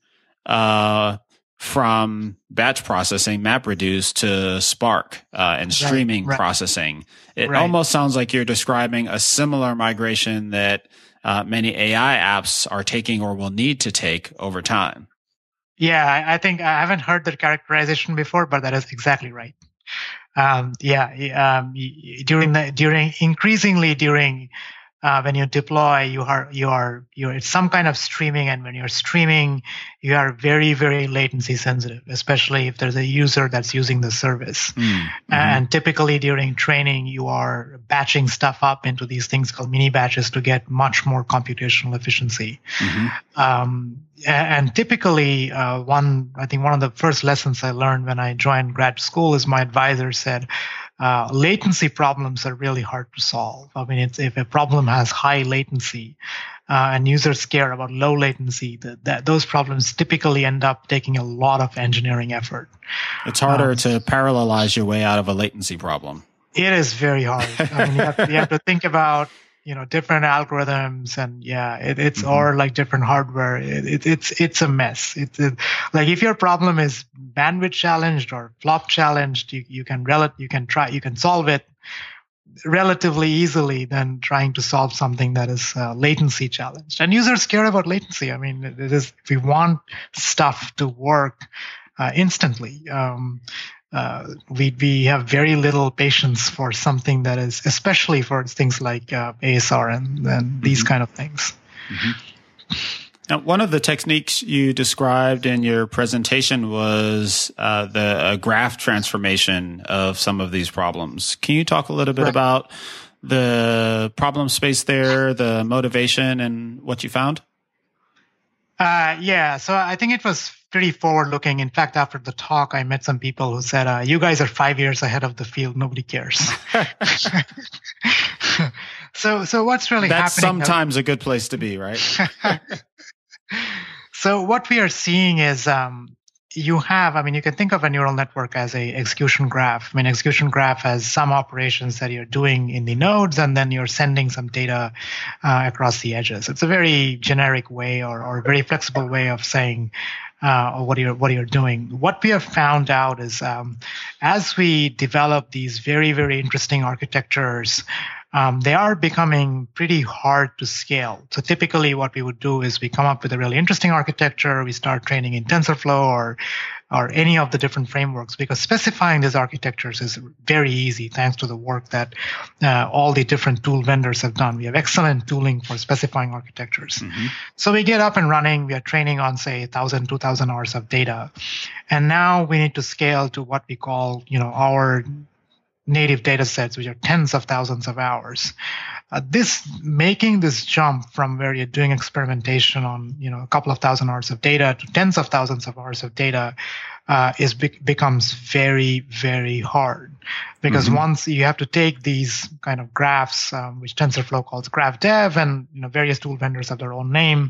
from batch processing, MapReduce, to Spark and streaming processing. It almost sounds like you're describing a similar migration that many AI apps are taking or will need to take over time. Yeah, I think I haven't heard that characterization before, but that is exactly right. During when you deploy, it's some kind of streaming, and when you're streaming, you are very, very latency sensitive, especially if there's a user that's using the service. Mm-hmm. And typically during training, you are batching stuff up into these things called mini batches to get much more computational efficiency. Mm-hmm. And typically, I think one of the first lessons I learned when I joined grad school is my advisor said, latency problems are really hard to solve. I mean, if a problem has high latency and users care about low latency, those problems typically end up taking a lot of engineering effort. It's harder to parallelize your way out of a latency problem. It is very hard. I mean, you have to think about different algorithms, and it's mm-hmm. or like different hardware. It's a mess. Like if your problem is bandwidth challenged or flop challenged, you can solve it relatively easily than trying to solve something that is latency challenged. And users care about latency. I mean, we want stuff to work instantly. We have very little patience for something that is, especially for things like ASR and these mm-hmm. kind of things. Mm-hmm. Now, one of the techniques you described in your presentation was the graph transformation of some of these problems. Can you talk a little bit about the problem space there, the motivation, and what you found? So I think it was pretty forward-looking. In fact, after the talk, I met some people who said, you guys are 5 years ahead of the field. Nobody cares. So what's really happening? That's sometimes a good place to be, right? So what we are seeing is you can think of a neural network as a execution graph. I mean, execution graph has some operations that you're doing in the nodes, and then you're sending some data across the edges. It's a very generic way or very flexible way of saying what you're doing. What we have found out is as we develop these very, very interesting architectures, they are becoming pretty hard to scale. So typically what we would do is we come up with a really interesting architecture, we start training in TensorFlow or any of the different frameworks, because specifying these architectures is very easy thanks to the work that all the different tool vendors have done. We have excellent tooling for specifying architectures. Mm-hmm. So we get up and running, we are training on, say, 1,000, 2,000 hours of data. And now we need to scale to what we call, our native data sets, which are tens of thousands of hours. Making this jump from where you're doing experimentation on, a couple of thousand hours of data to tens of thousands of hours of data becomes very, very hard, because mm-hmm. once you have to take these kind of graphs, which TensorFlow calls graph dev, and various tool vendors have their own name,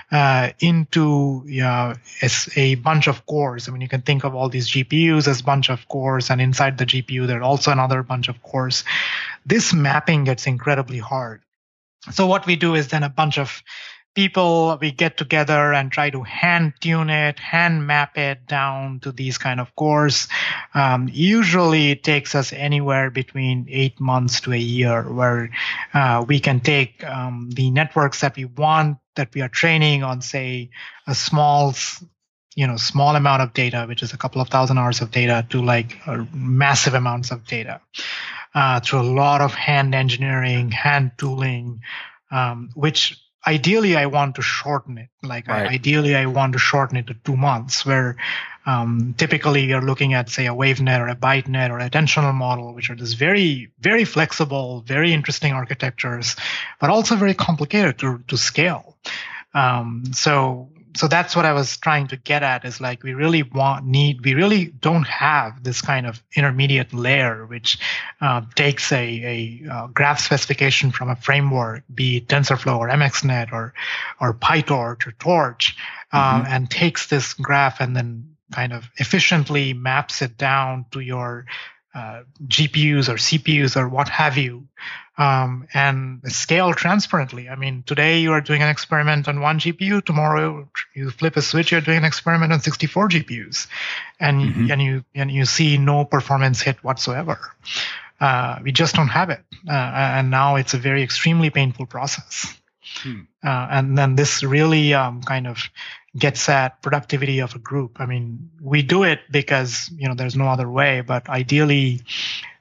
into a bunch of cores. I mean, you can think of all these GPUs as a bunch of cores, and inside the GPU there's also another bunch of cores. This mapping gets incredibly hard. So what we do is then a bunch of people, we get together and try to hand tune it, hand map it down to these kind of cores. Usually it takes us anywhere between 8 months to a year, where we can take the networks that we want, that we are training on, say, a small amount of data, which is a couple of thousand hours of data, to like massive amounts of data through a lot of hand engineering, hand tooling, which ideally I want to shorten it. Ideally I want to shorten it to 2 months, where typically you're looking at, say, a WaveNet or a ByteNet or a attentional model, which are just very, very flexible, very interesting architectures, but also very complicated to scale. So that's what I was trying to get at, is like we really don't have this kind of intermediate layer, which takes a graph specification from a framework, be it TensorFlow or MXNet or PyTorch or Torch, mm-hmm. and takes this graph and then kind of efficiently maps it down to your GPUs or CPUs or what have you, and scale transparently. I mean, today you are doing an experiment on 1 GPU. Tomorrow you flip a switch, you're doing an experiment on 64 GPUs, and mm-hmm. and you see no performance hit whatsoever. We just don't have it, and now it's a very extremely painful process. And then this really kind of gets at productivity of a group. I mean, we do it because there's no other way, but ideally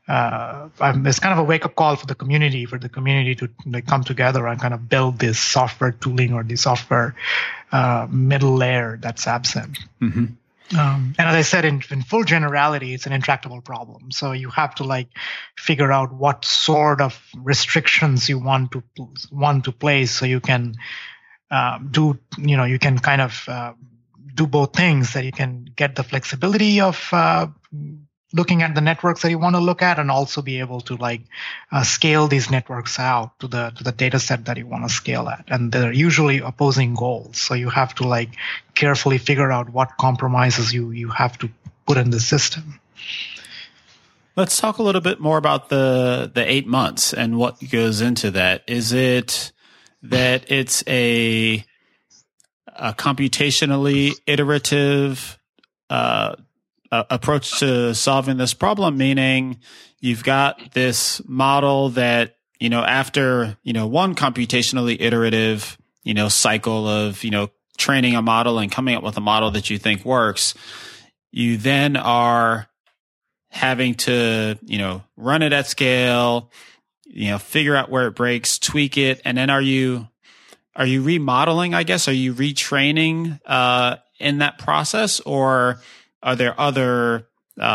it's kind of a wake up call for the community to like come together and kind of build this software tooling or the software middle layer that's absent. Mm-hmm. And as I said, in full generality, it's an intractable problem. So you have to like figure out what sort of restrictions you want to place, so you can you can kind of do both things. That you can get the flexibility of looking at the networks that you want to look at, and also be able to like scale these networks out to the data set that you want to scale at. And they're usually opposing goals, so you have to like carefully figure out what compromises you have to put in the system. Let's talk a little bit more about the 8 months and what goes into that. Is it that it's a computationally iterative approach to solving this problem, meaning you've got this model that, after, one computationally iterative, cycle of, training a model and coming up with a model that you think works, you then are having to, run it at scale, figure out where it breaks, tweak it. And then are you remodeling, I guess? Are you retraining in that process, or are there other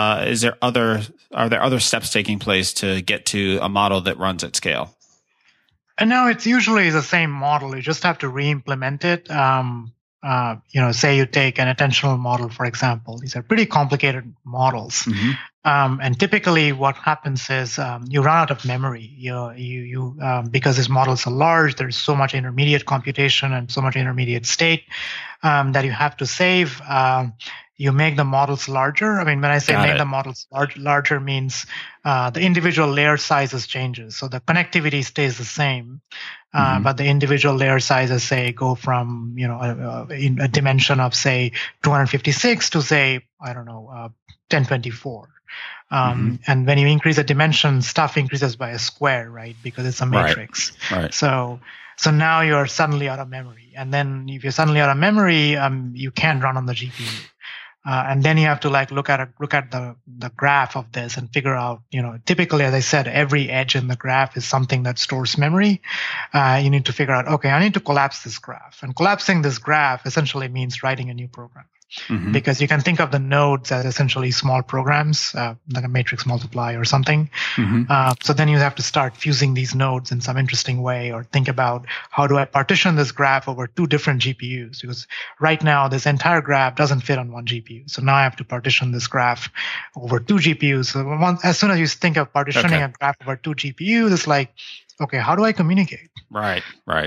steps taking place to get to a model that runs at scale? And no, it's usually the same model. You just have to re-implement it. Say you take an attentional model, for example. These are pretty complicated models. Mm-hmm. And typically what happens is you run out of memory. Because these models are large, there's so much intermediate computation and so much intermediate state that you have to save. You make the models larger. I mean, when I say the models larger means the individual layer sizes changes. So the connectivity stays the same, but the individual layer sizes, say, go from, in a dimension of, say, 256 to, say, 1024. And when you increase the dimension, stuff increases by a square, right? Because it's a matrix. Right. So now you're suddenly out of memory. And then if you're suddenly out of memory, you can't run on the GPU. And then you have to like look at the graph of this and figure out, typically, as I said, every edge in the graph is something that stores memory. You need to figure out, okay, I need to collapse this graph. And collapsing this graph essentially means writing a new program. Mm-hmm. Because you can think of the nodes as essentially small programs, like a matrix multiply or something. Mm-hmm. So then you have to start fusing these nodes in some interesting way, or think about, how do I partition this graph over 2 different GPUs? Because right now this entire graph doesn't fit on one GPU. So now I have to partition this graph over 2 GPUs. So as soon as you think of partitioning a graph over 2 GPUs, it's like, okay, how do I communicate? Right.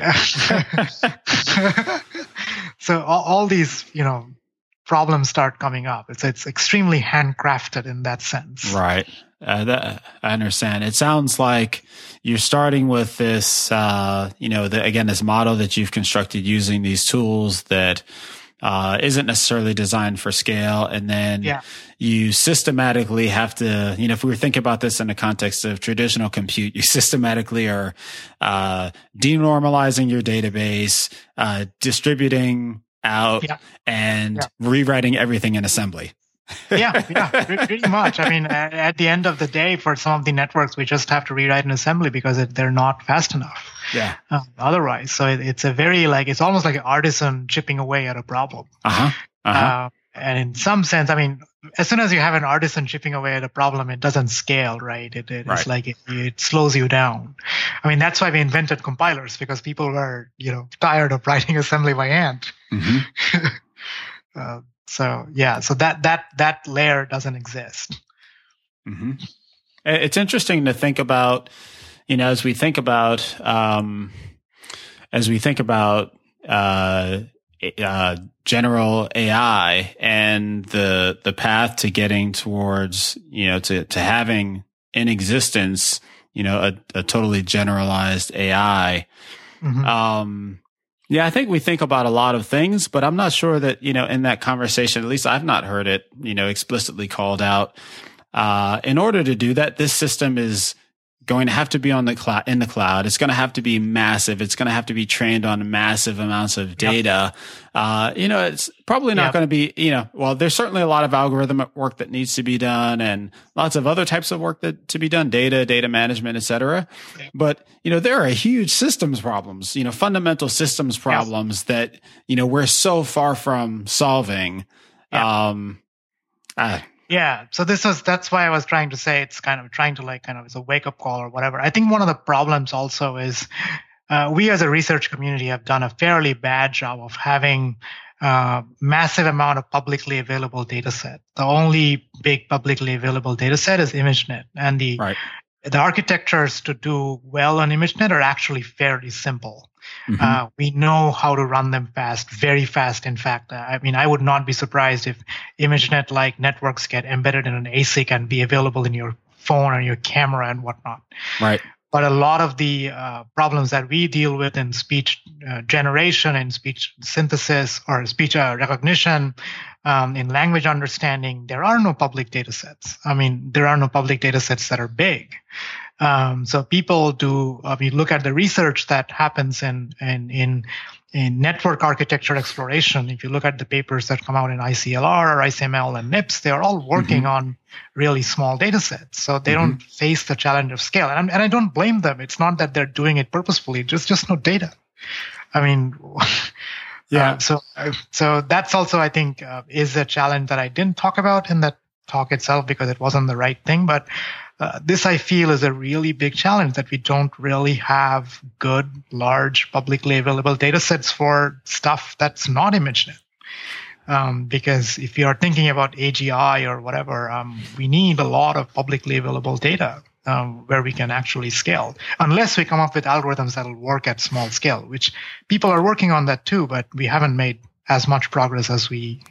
So all these, problems start coming up. It's extremely handcrafted in that sense. Right. I understand. It sounds like you're starting with this, this model that you've constructed using these tools that isn't necessarily designed for scale. And then you systematically have to, if we were thinking about this in the context of traditional compute, you systematically are denormalizing your database, distributing out and rewriting everything in assembly. Pretty much. I mean, at the end of the day, for some of the networks, we just have to rewrite in assembly because they're not fast enough. Otherwise, so it's a very it's almost like an artisan chipping away at a problem. And in some sense, I mean, as soon as you have an artisan chipping away at a problem, it doesn't scale, right? It's like it slows you down. I mean, that's why we invented compilers, because people were, tired of writing assembly by hand. Mm-hmm. So that layer doesn't exist. Mm-hmm. It's interesting to think about, as we think about general AI and the path to getting towards, to having in existence, a totally generalized AI. Mm-hmm. I think we think about a lot of things, but I'm not sure that, in that conversation, at least I've not heard it, explicitly called out. In order to do that, this system is going to have to be in the cloud. It's going to have to be massive. It's going to have to be trained on massive amounts of data. It's probably not going to be, well, there's certainly a lot of algorithmic work that needs to be done and lots of other types of work to be done, data management, et cetera. Yeah. But, there are huge systems problems, fundamental systems problems that, we're so far from solving. Yeah. So that's why I was trying to say it's kind of trying to it's a wake up call or whatever. I think one of the problems also is we as a research community have done a fairly bad job of having massive amount of publicly available data set. The only big publicly available data set is ImageNet, and the architectures to do well on ImageNet are actually fairly simple. Mm-hmm. We know how to run them fast, very fast. In fact, I would not be surprised if ImageNet-like networks get embedded in an ASIC and be available in your phone or your camera and whatnot. Right. But a lot of the problems that we deal with in speech generation and speech synthesis or speech recognition, in language understanding, there are no public data sets. There are no public data sets that are big. So people do, you look at the research that happens in network architecture exploration. If you look at the papers that come out in ICLR or ICML and NIPS, they're all working on really small data sets. So they don't face the challenge of scale. And I don't blame them. It's not that they're doing it purposefully. There's just no data. So that's also, I think, is a challenge that I didn't talk about in that talk itself because it wasn't the right thing. But this, I feel, is a really big challenge that we don't really have good, large, publicly available data sets for stuff that's not ImageNet. Because if you are thinking about AGI or whatever, we need a lot of publicly available data where we can actually scale, unless we come up with algorithms that will work at small scale, which people are working on that too, but we haven't made as much progress as we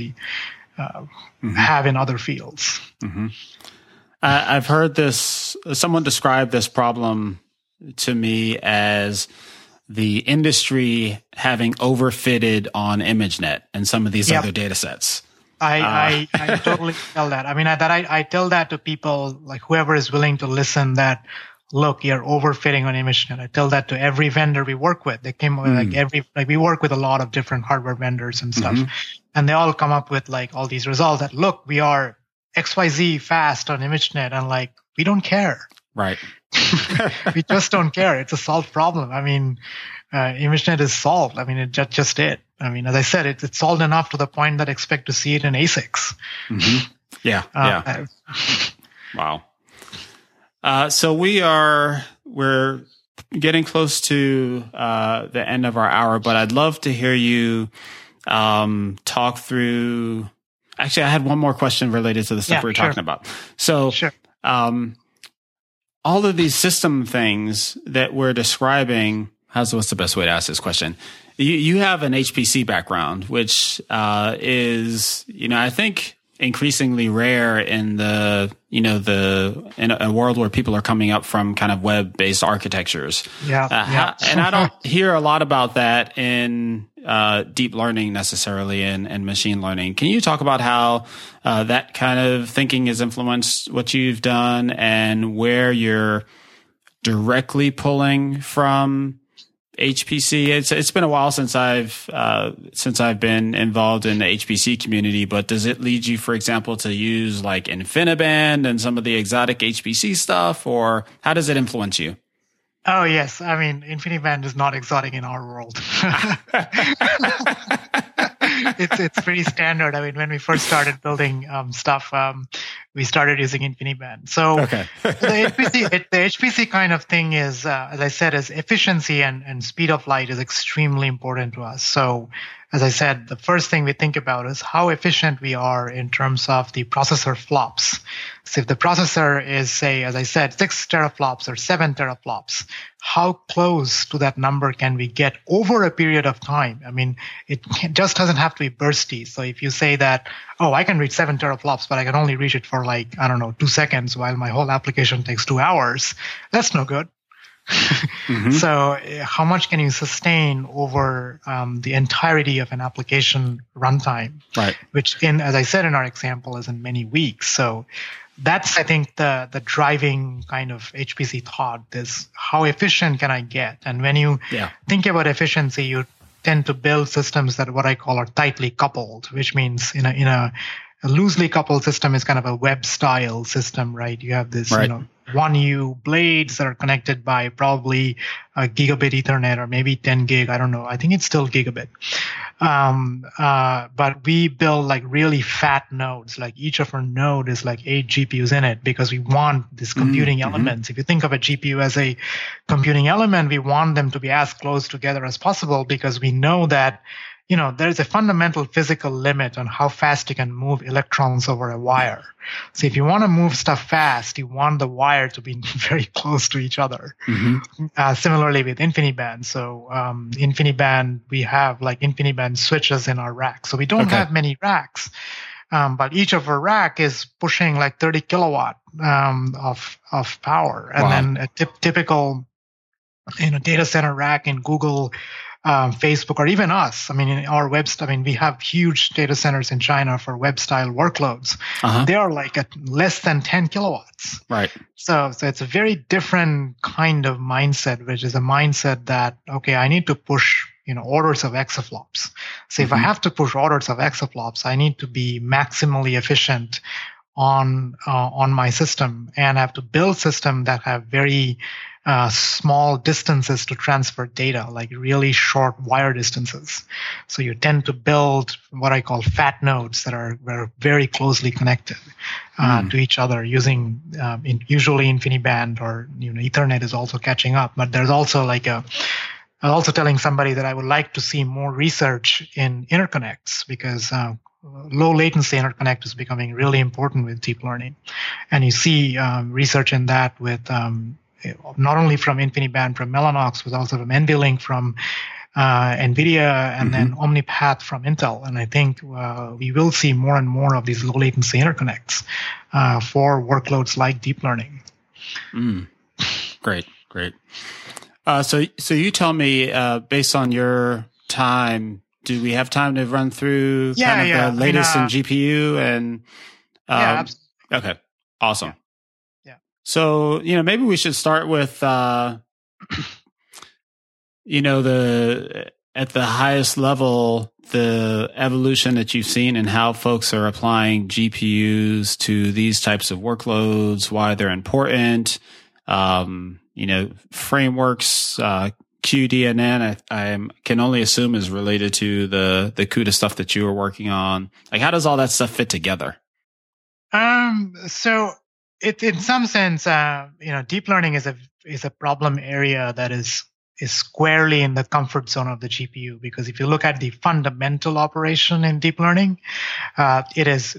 have in other fields. Mm-hmm. I've heard someone describe this problem to me as the industry having overfitted on ImageNet and some of these other data sets. I totally tell that. I tell that to people, like whoever is willing to listen, that look, you're overfitting on ImageNet. I tell that to every vendor we work with. They came we work with a lot of different hardware vendors and stuff, and they all come up with all these results that look, we are XYZ fast on ImageNet, and we don't care. Right. We just don't care. It's a solved problem. ImageNet is solved. It just it. As I said, it's solved enough to the point that I expect to see it in ASICs. Mm-hmm. Yeah. Wow. So we're getting close to the end of our hour, but I'd love to hear you talk through. Actually, I had one more question related to the stuff we were talking about. So, all of these system things that we're describing, what's the best way to ask this question? You have an HPC background, which is, I think increasingly rare in in a world where people are coming up from kind of web-based architectures. And I don't hear a lot about that in deep learning necessarily and machine learning. Can you talk about how that kind of thinking has influenced what you've done and where you're directly pulling from HPC? It's been a while since I've been involved in the HPC community, but does it lead you, for example, to use InfiniBand and some of the exotic HPC stuff, or how does it influence you? Oh, yes. InfiniBand is not exotic in our world. It's pretty standard. When we first started building stuff, we started using InfiniBand. So the HPC kind of thing is, as I said, is efficiency and speed of light is extremely important to us. So as I said, the first thing we think about is how efficient we are in terms of the processor flops. So if the processor is, say, as I said, 6 teraflops or 7 teraflops, how close to that number can we get over a period of time? It just doesn't have to be bursty. So if you say that, I can reach 7 teraflops, but I can only reach it for 2 seconds while my whole application takes 2 hours, that's no good. So how much can you sustain over the entirety of an application runtime? Right. Which, as I said in our example, is in many weeks. So that's, I think, the driving kind of HPC thought is how efficient can I get? And when you think about efficiency, you tend to build systems that what I call are tightly coupled, which means in a loosely coupled system is kind of a web style system, right? You have this, 1U blades that are connected by probably a gigabit Ethernet or maybe 10 gig. I don't know. I think it's still gigabit. But we build like really fat nodes. Like each of our node is like 8 GPUs in it because we want these computing elements. If you think of a GPU as a computing element, we want them to be as close together as possible because we know that there's a fundamental physical limit on how fast you can move electrons over a wire. So if you want to move stuff fast, you want the wire to be very close to each other. Similarly with InfiniBand. So InfiniBand, we have like InfiniBand switches in our rack. So we don't have many racks. But each of our rack is pushing like 30 kilowatt of power. And then a typical data center rack in Google, Facebook, or even us. I mean, in our we have huge data centers in China for web style workloads. They are like at less than 10 kilowatts. Right. So it's a very different kind of mindset, which is a mindset that, okay, I need to push, orders of exaflops. So if I have to push orders of exaflops, I need to be maximally efficient on my system, and I have to build systems that have very small distances to transfer data, like really short wire distances. So you tend to build what I call fat nodes that are very closely connected to each other using usually InfiniBand, or Ethernet is also catching up. But there's also I'm also telling somebody that I would like to see more research in interconnects because low latency interconnect is becoming really important with deep learning. And you see research in that with not only from InfiniBand from Mellanox, but also from NVLink from NVIDIA, and then OmniPath from Intel. And I think we will see more and more of these low latency interconnects for workloads like deep learning. Great. So you tell me, based on your time, do we have time to run through the latest in GPU and? Absolutely. Okay. Awesome. Yeah. So, maybe we should start with, at the highest level, the evolution that you've seen and how folks are applying GPUs to these types of workloads, why they're important, frameworks, QDNN, I can only assume is related to the CUDA stuff that you were working on. Like, how does all that stuff fit together? So in some sense, deep learning is a problem area that is squarely in the comfort zone of the GPU, because if you look at the fundamental operation in deep learning, it is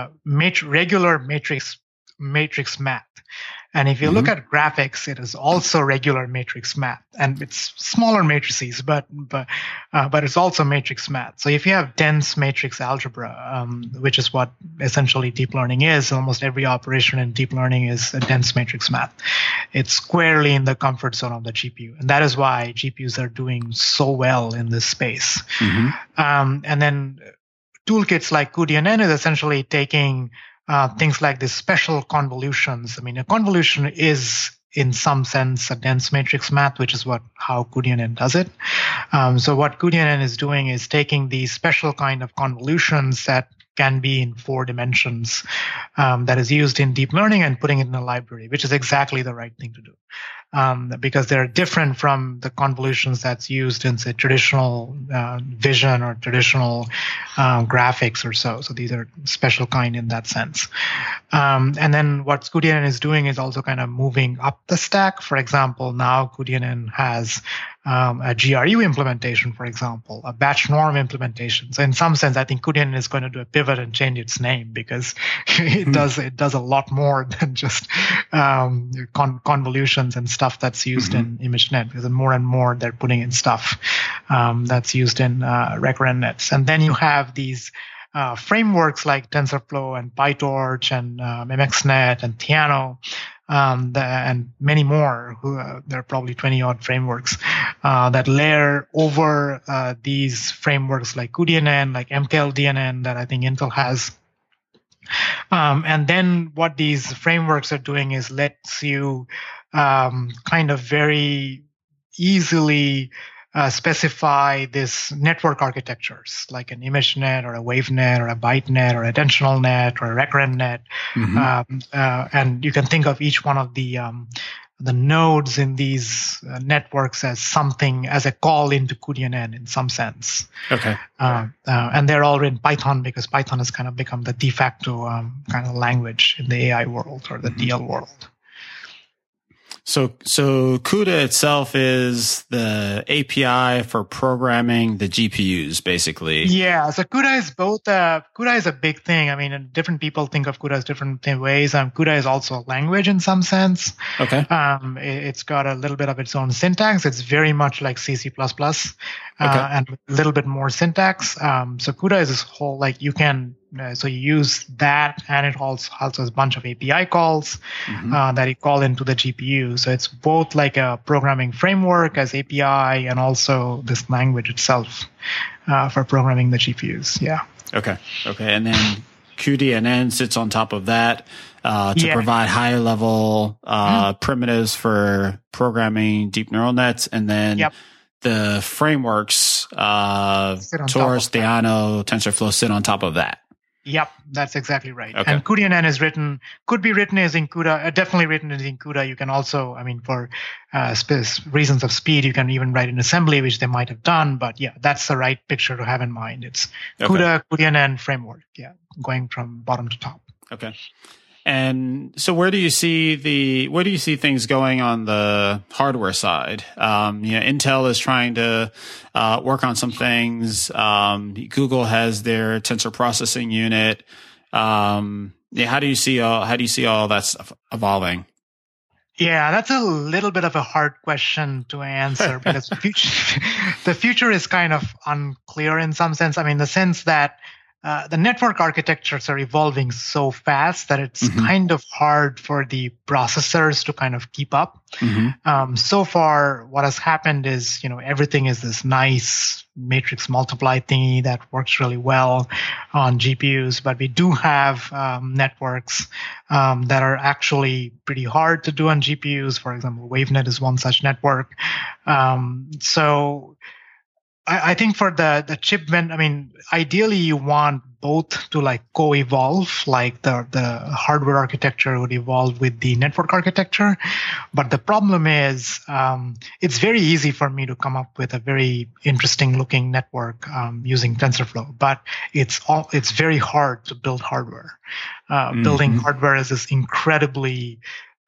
regular matrix math. And if you look at graphics, it is also regular matrix math, and it's smaller matrices, but it's also matrix math. So if you have dense matrix algebra, which is what essentially deep learning is, almost every operation in deep learning is a dense matrix math. It's squarely in the comfort zone of the GPU, and that is why GPUs are doing so well in this space. And then toolkits like cuDNN is essentially taking things like these special convolutions. I mean, a convolution is, in some sense, a dense matrix math, which is how cuDNN does it. So what cuDNN is doing is taking these special kind of convolutions that can be in 4 dimensions that is used in deep learning and putting it in a library, which is exactly the right thing to do. Because they're different from the convolutions that's used in, say, traditional vision or traditional graphics or so. So these are special kind in that sense. And then what cuDNN is doing is also kind of moving up the stack. For example, now cuDNN has a GRU implementation, for example, a batch norm implementation. So in some sense, I think cuDNN is going to do a pivot and change its name, because it does a lot more than just convolutions and stuff that's used in ImageNet, because more and more they're putting in stuff that's used in recurrent nets. And then you have these frameworks like TensorFlow and PyTorch and MXNet and Theano, and many more. There are probably 20 odd frameworks that layer over these frameworks like cuDNN, like MKLDNN that I think Intel has. And then what these frameworks are doing is lets you kind of very easily specify this network architectures like an ImageNet or a WaveNet or a ByteNet or attentional net or a recurrent net. And you can think of each one of the nodes in these networks as something, as a call into cuDNN in some sense. Okay. And they're all in Python because Python has kind of become the de facto kind of language in the AI world or the DL world. So CUDA itself is the API for programming the GPUs, basically. Yeah. So CUDA is both. CUDA is a big thing. I mean, different people think of CUDA as different ways. CUDA is also a language in some sense. Okay. It's got a little bit of its own syntax. It's very much like C, C++, and a little bit more syntax. So CUDA is this whole, like, you can. So you use that, and it also has a bunch of API calls that you call into the GPU. So it's both like a programming framework as API, and also this language itself for programming the GPUs. Yeah. Okay. And then cuDNN sits on top of that to provide higher level primitives for programming deep neural nets, and then the frameworks, Torus, Theano, TensorFlow sit on top of that. Yep, that's exactly right. Okay. And cuDNN could be written as in CUDA, definitely written as in CUDA. You can also, I mean, for reasons of speed, you can even write in assembly, which they might have done. But yeah, that's the right picture to have in mind. It's CUDA, cuDNN framework. Yeah, going from bottom to top. Okay. And so where do you see things going on the hardware side? Intel is trying to work on some things. Google has their tensor processing unit. How do you see all that stuff evolving? Yeah, that's a little bit of a hard question to answer because the future is kind of unclear in some sense. I mean, the sense that the network architectures are evolving so fast that it's kind of hard for the processors to kind of keep up. So far, what has happened is, everything is this nice matrix multiply thingy that works really well on GPUs, but we do have networks that are actually pretty hard to do on GPUs. For example, WaveNet is one such network. So I think for the chip vendor, I mean, ideally you want both to like co-evolve, like the hardware architecture would evolve with the network architecture. But the problem is, it's very easy for me to come up with a very interesting looking network using TensorFlow, but it's very hard to build hardware. Building hardware is this incredibly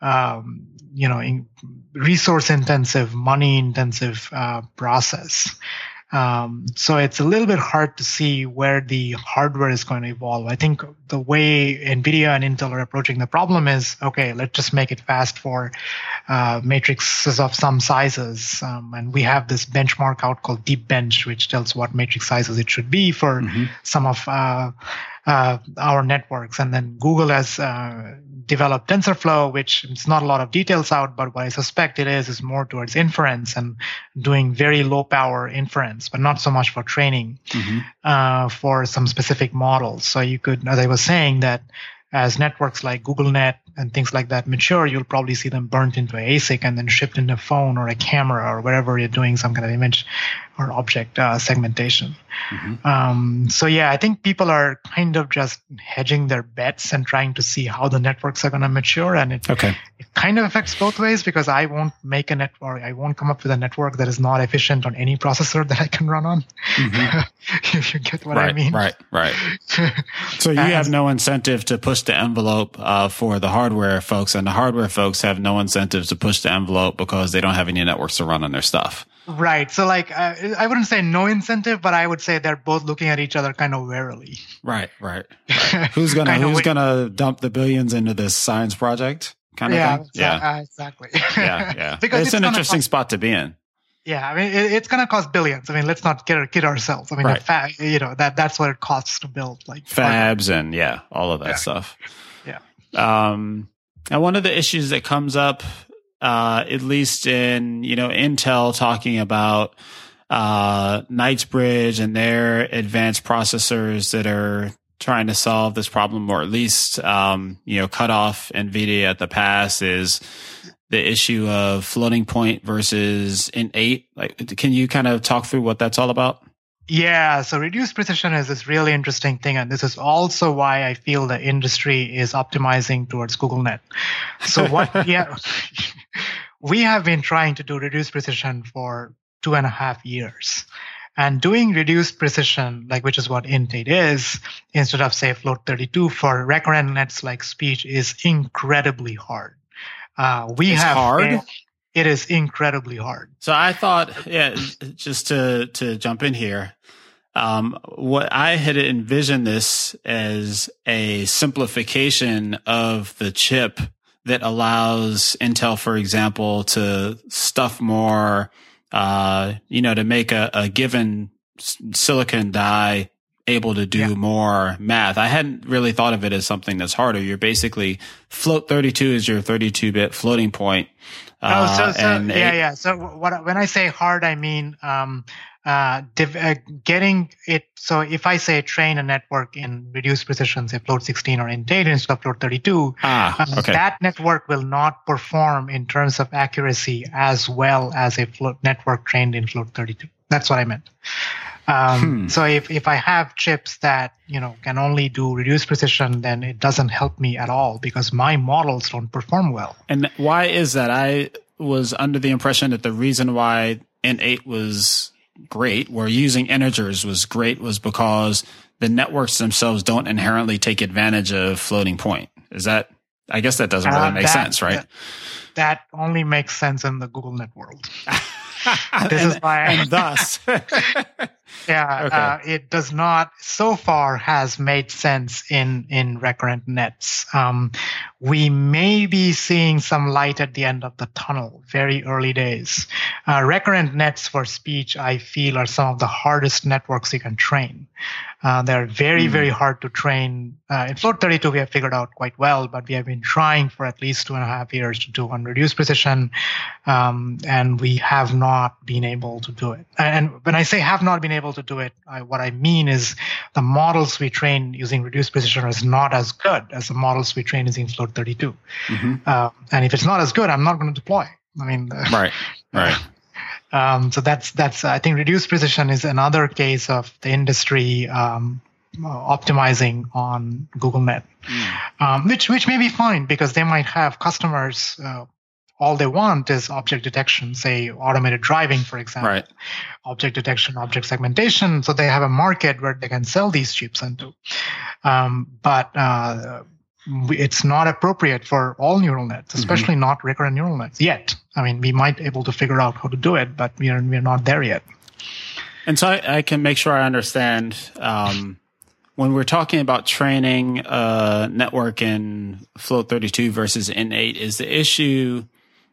resource intensive, money intensive process. So it's a little bit hard to see where the hardware is going to evolve. I think the way NVIDIA and Intel are approaching the problem is, okay, let's just make it fast for matrices of some sizes. And we have this benchmark out called DeepBench, which tells what matrix sizes it should be for some of our networks. And then Google has developed TensorFlow, which it's not a lot of details out, but what I suspect it is more towards inference and doing very low power inference, but not so much for training for some specific models. So you could, as I was saying, that as networks like GoogleNet and things like that mature, you'll probably see them burnt into an ASIC and then shipped into a phone or a camera or wherever you're doing some kind of image or object segmentation. So yeah, I think people are kind of just hedging their bets and trying to see how the networks are going to mature. And it kind of affects both ways because I won't make a network. I won't come up with a network that is not efficient on any processor that I can run on. If you get what I mean. Right. So you have no incentive to push the envelope for the hardware folks, and the hardware folks have no incentive to push the envelope because they don't have any networks to run on their stuff. Right. So like, I wouldn't say no incentive, but I would say they're both looking at each other kind of warily. Right. Who's gonna dump the billions into this science project kind of thing? Exactly. Yeah. Because it's an interesting spot to be in. Yeah, I mean, it's going to cost billions. I mean, let's not kid ourselves. I mean, that's what it costs to build, like fabs and all of that stuff. Yeah. And one of the issues that comes up, at least in Intel talking about Knightsbridge and their advanced processors that are trying to solve this problem, or at least, cut off NVIDIA at the pass, is the issue of floating point versus Int8. Like, can you kind of talk through what that's all about? Yeah, so reduced precision is this really interesting thing, and this is also why I feel the industry is optimizing towards GoogleNet. So we have been trying to do reduced precision for 2.5 years. And doing reduced precision, like which is what Int8 is, instead of say float 32 for recurrent nets like speech, is incredibly hard. It is incredibly hard. So I thought, just to jump in here, what I had envisioned this as a simplification of the chip that allows Intel, for example, to stuff more, to make a given silicon die able to do more math. I hadn't really thought of it as something that's harder. You're basically float 32 is your 32-bit floating point. So when I say hard, I mean getting it. So if I say train a network in reduced precision, say float 16 or Int8 instead of float 32, that network will not perform in terms of accuracy as well as a float network trained in float 32. That's what I meant. So if I have chips that, can only do reduced precision, then it doesn't help me at all because my models don't perform well. And why is that? I was under the impression that the reason why Int8 was great, where using integers was great, was because the networks themselves don't inherently take advantage of floating point. I guess that doesn't really make sense, right? That only makes sense in the GoogleNet world. This is why, and thus, it does not so far has made sense in recurrent nets. We may be seeing some light at the end of the tunnel. Very early days. Recurrent nets for speech, I feel, are some of the hardest networks you can train. They're very, very hard to train. In float 32, we have figured out quite well, but we have been trying for at least 2.5 years to do on reduced precision, and we have not been able to do it. And when I say have not been able to do it, what I mean is the models we train using reduced precision is not as good as the models we train using float 32. And if it's not as good, I'm not going to deploy. I mean, right. So that's I think reduced precision is another case of the industry optimizing on GoogleNet, which may be fine because they might have customers. All they want is object detection, say automated driving, for example, right. Object detection, object segmentation. So they have a market where they can sell these chips into. But it's not appropriate for all neural nets, especially not recurrent neural nets yet. I mean, we might be able to figure out how to do it, but we're not there yet. And so I can make sure I understand, when we're talking about training a network in float 32 versus Int8, is the issue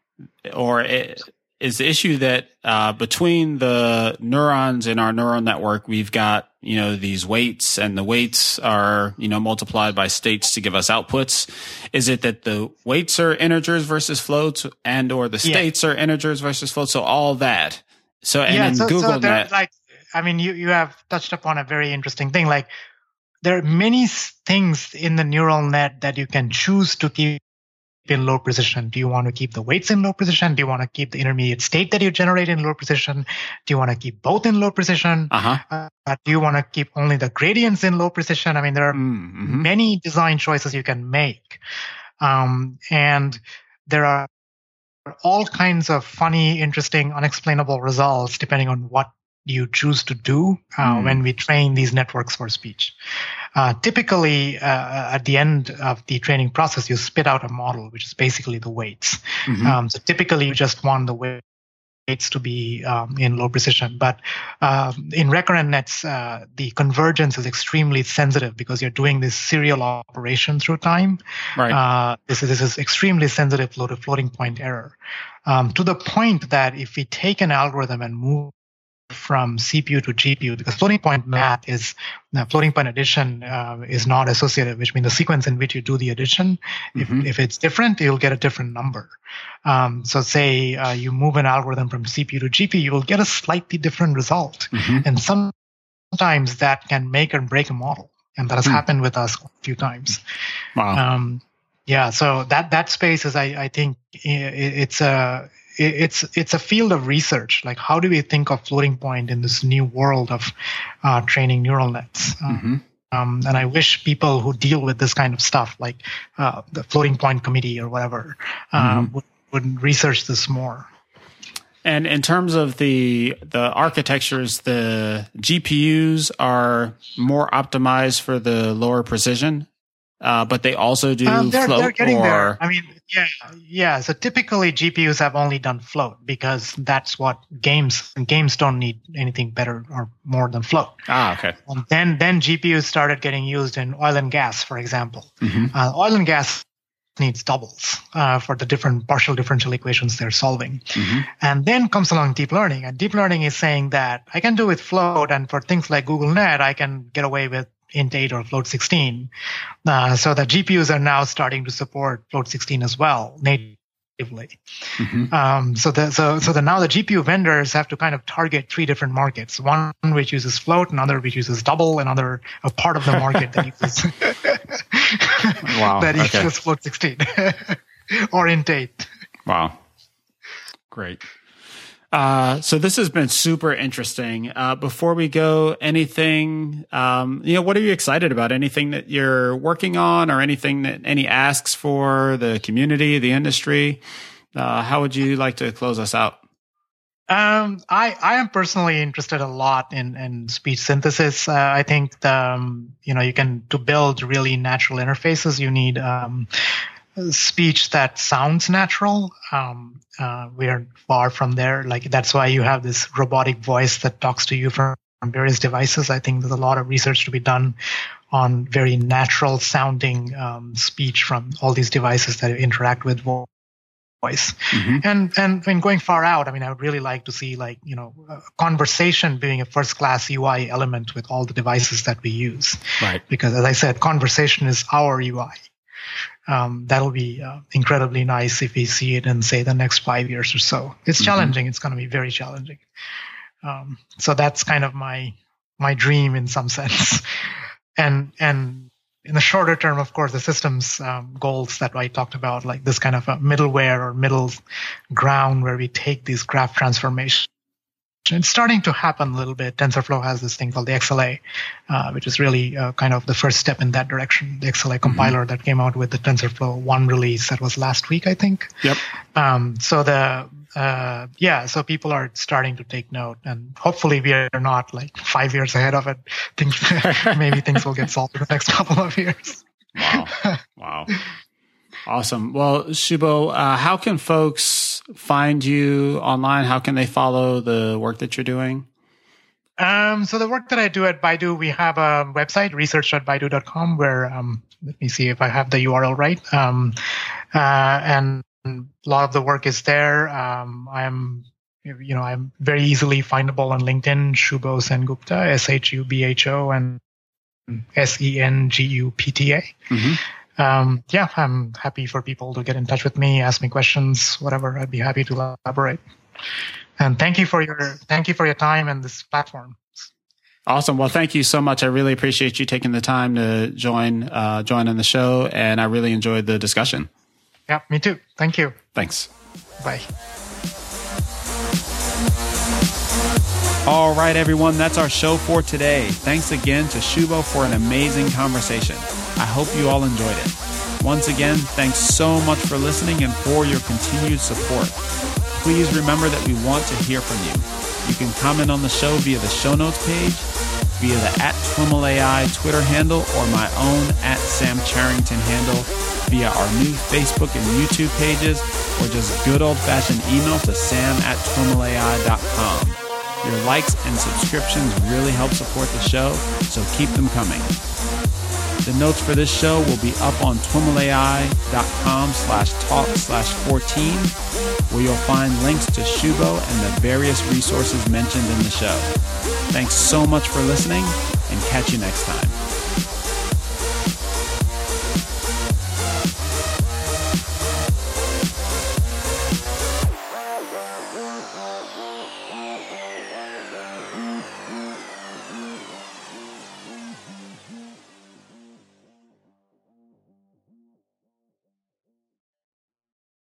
that between the neurons in our neural network, we've got, these weights, and the weights are, multiplied by states to give us outputs. Is it that the weights are integers versus floats, and or the states are integers versus floats? So all that. So, and in GoogleNet, you have touched upon a very interesting thing. Like, there are many things in the neural net that you can choose to keep in low precision. Do you want to keep the weights in low precision? Do you want to keep the intermediate state that you generate in low precision? Do you want to keep both in low precision? Do you want to keep only the gradients in low precision? I mean, there are many design choices you can make. And there are all kinds of funny, interesting, unexplainable results depending on what you choose to do when we train these networks for speech. Typically, at the end of the training process, you spit out a model, which is basically the weights. So typically, you just want the weights to be in low precision. But in recurrent nets, the convergence is extremely sensitive because you're doing this serial operation through time. Right. This is extremely sensitive to floating point error, to the point that if we take an algorithm and move from CPU to GPU, because floating point math is floating point addition is not associated, which means the sequence in which you do the addition, if it's different, you'll get a different number. So say you move an algorithm from CPU to GPU, you will get a slightly different result. And sometimes that can make or break a model. And that has happened with us a few times. Wow. Yeah, so that space is, I think, it's a field of research. Like, how do we think of floating point in this new world of training neural nets? And I wish people who deal with this kind of stuff, like the floating point committee or whatever, would research this more. And in terms of the architectures, the GPUs are more optimized for the lower precision, but they also do float. They're getting there. I mean, yeah. So typically GPUs have only done float because that's what games don't need anything better or more than float. Okay. And then GPUs started getting used in oil and gas, for example. Oil and gas needs doubles for the different partial differential equations they're solving. And then comes along deep learning. And deep learning is saying that I can do with float, and for things like Google Net, I can get away with int 8 or float 16. So the GPUs are now starting to support float 16 as well natively. Now the GPU vendors have to kind of target three different markets: one which uses float, another which uses double, another a part of the market that uses uses float 16 or int 8. Wow, great. So this has been super interesting. Before we go, anything, what are you excited about? Anything that you're working on, or any asks for the community, the industry? How would you like to close us out? I am personally interested a lot in speech synthesis. I think to build really natural interfaces, you need speech that sounds natural. We are far from there. Like, that's why you have this robotic voice that talks to you from various devices. I think there's a lot of research to be done on very natural sounding speech from all these devices that interact with voice. And going far out, I mean, I would really like to see conversation being a first class UI element with all the devices that we use. Right. Because, as I said, conversation is our UI. That'll be incredibly nice if we see it in, say, the next 5 years or so. It's challenging. It's going to be very challenging. So that's kind of my dream in some sense. And in the shorter term, of course, the systems goals that I talked about, like this kind of a middleware or middle ground where we take these graph transformations. It's starting to happen a little bit. TensorFlow has this thing called the XLA, which is really kind of the first step in that direction. The XLA compiler that came out with the TensorFlow 1 release that was last week, I think. Yep. So people are starting to take note, and hopefully we are not like 5 years ahead of it. Maybe things will get solved in the next couple of years. Wow. Awesome. Well, Shubho, how can folks find you online? How can they follow the work that you're doing? So the work that I do at Baidu, we have a website, research.baidu.com, where, let me see if I have the URL right. And a lot of the work is there. I'm very easily findable on LinkedIn, Shubho Sengupta, SHUBHO and SENGUPTA. I'm happy for people to get in touch with me, ask me questions, whatever. I'd be happy to elaborate. And thank you for your time and this platform. Awesome. Well, thank you so much. I really appreciate you taking the time to join in the show, and I really enjoyed the discussion. Yeah, me too. Thank you. Thanks. Bye. All right, everyone. That's our show for today. Thanks again to Shubho for an amazing conversation. I hope you all enjoyed it. Once again, thanks so much for listening and for your continued support. Please remember that we want to hear from you. You can comment on the show via the show notes page, via the @TwiMLAI Twitter handle, or my own @SamCharrington handle, via our new Facebook and YouTube pages, or just good old-fashioned email to sam@twimlai.com. Your likes and subscriptions really help support the show, so keep them coming. The notes for this show will be up on twimlai.com/talk/14, where you'll find links to Shubho and the various resources mentioned in the show. Thanks so much for listening, and catch you next time.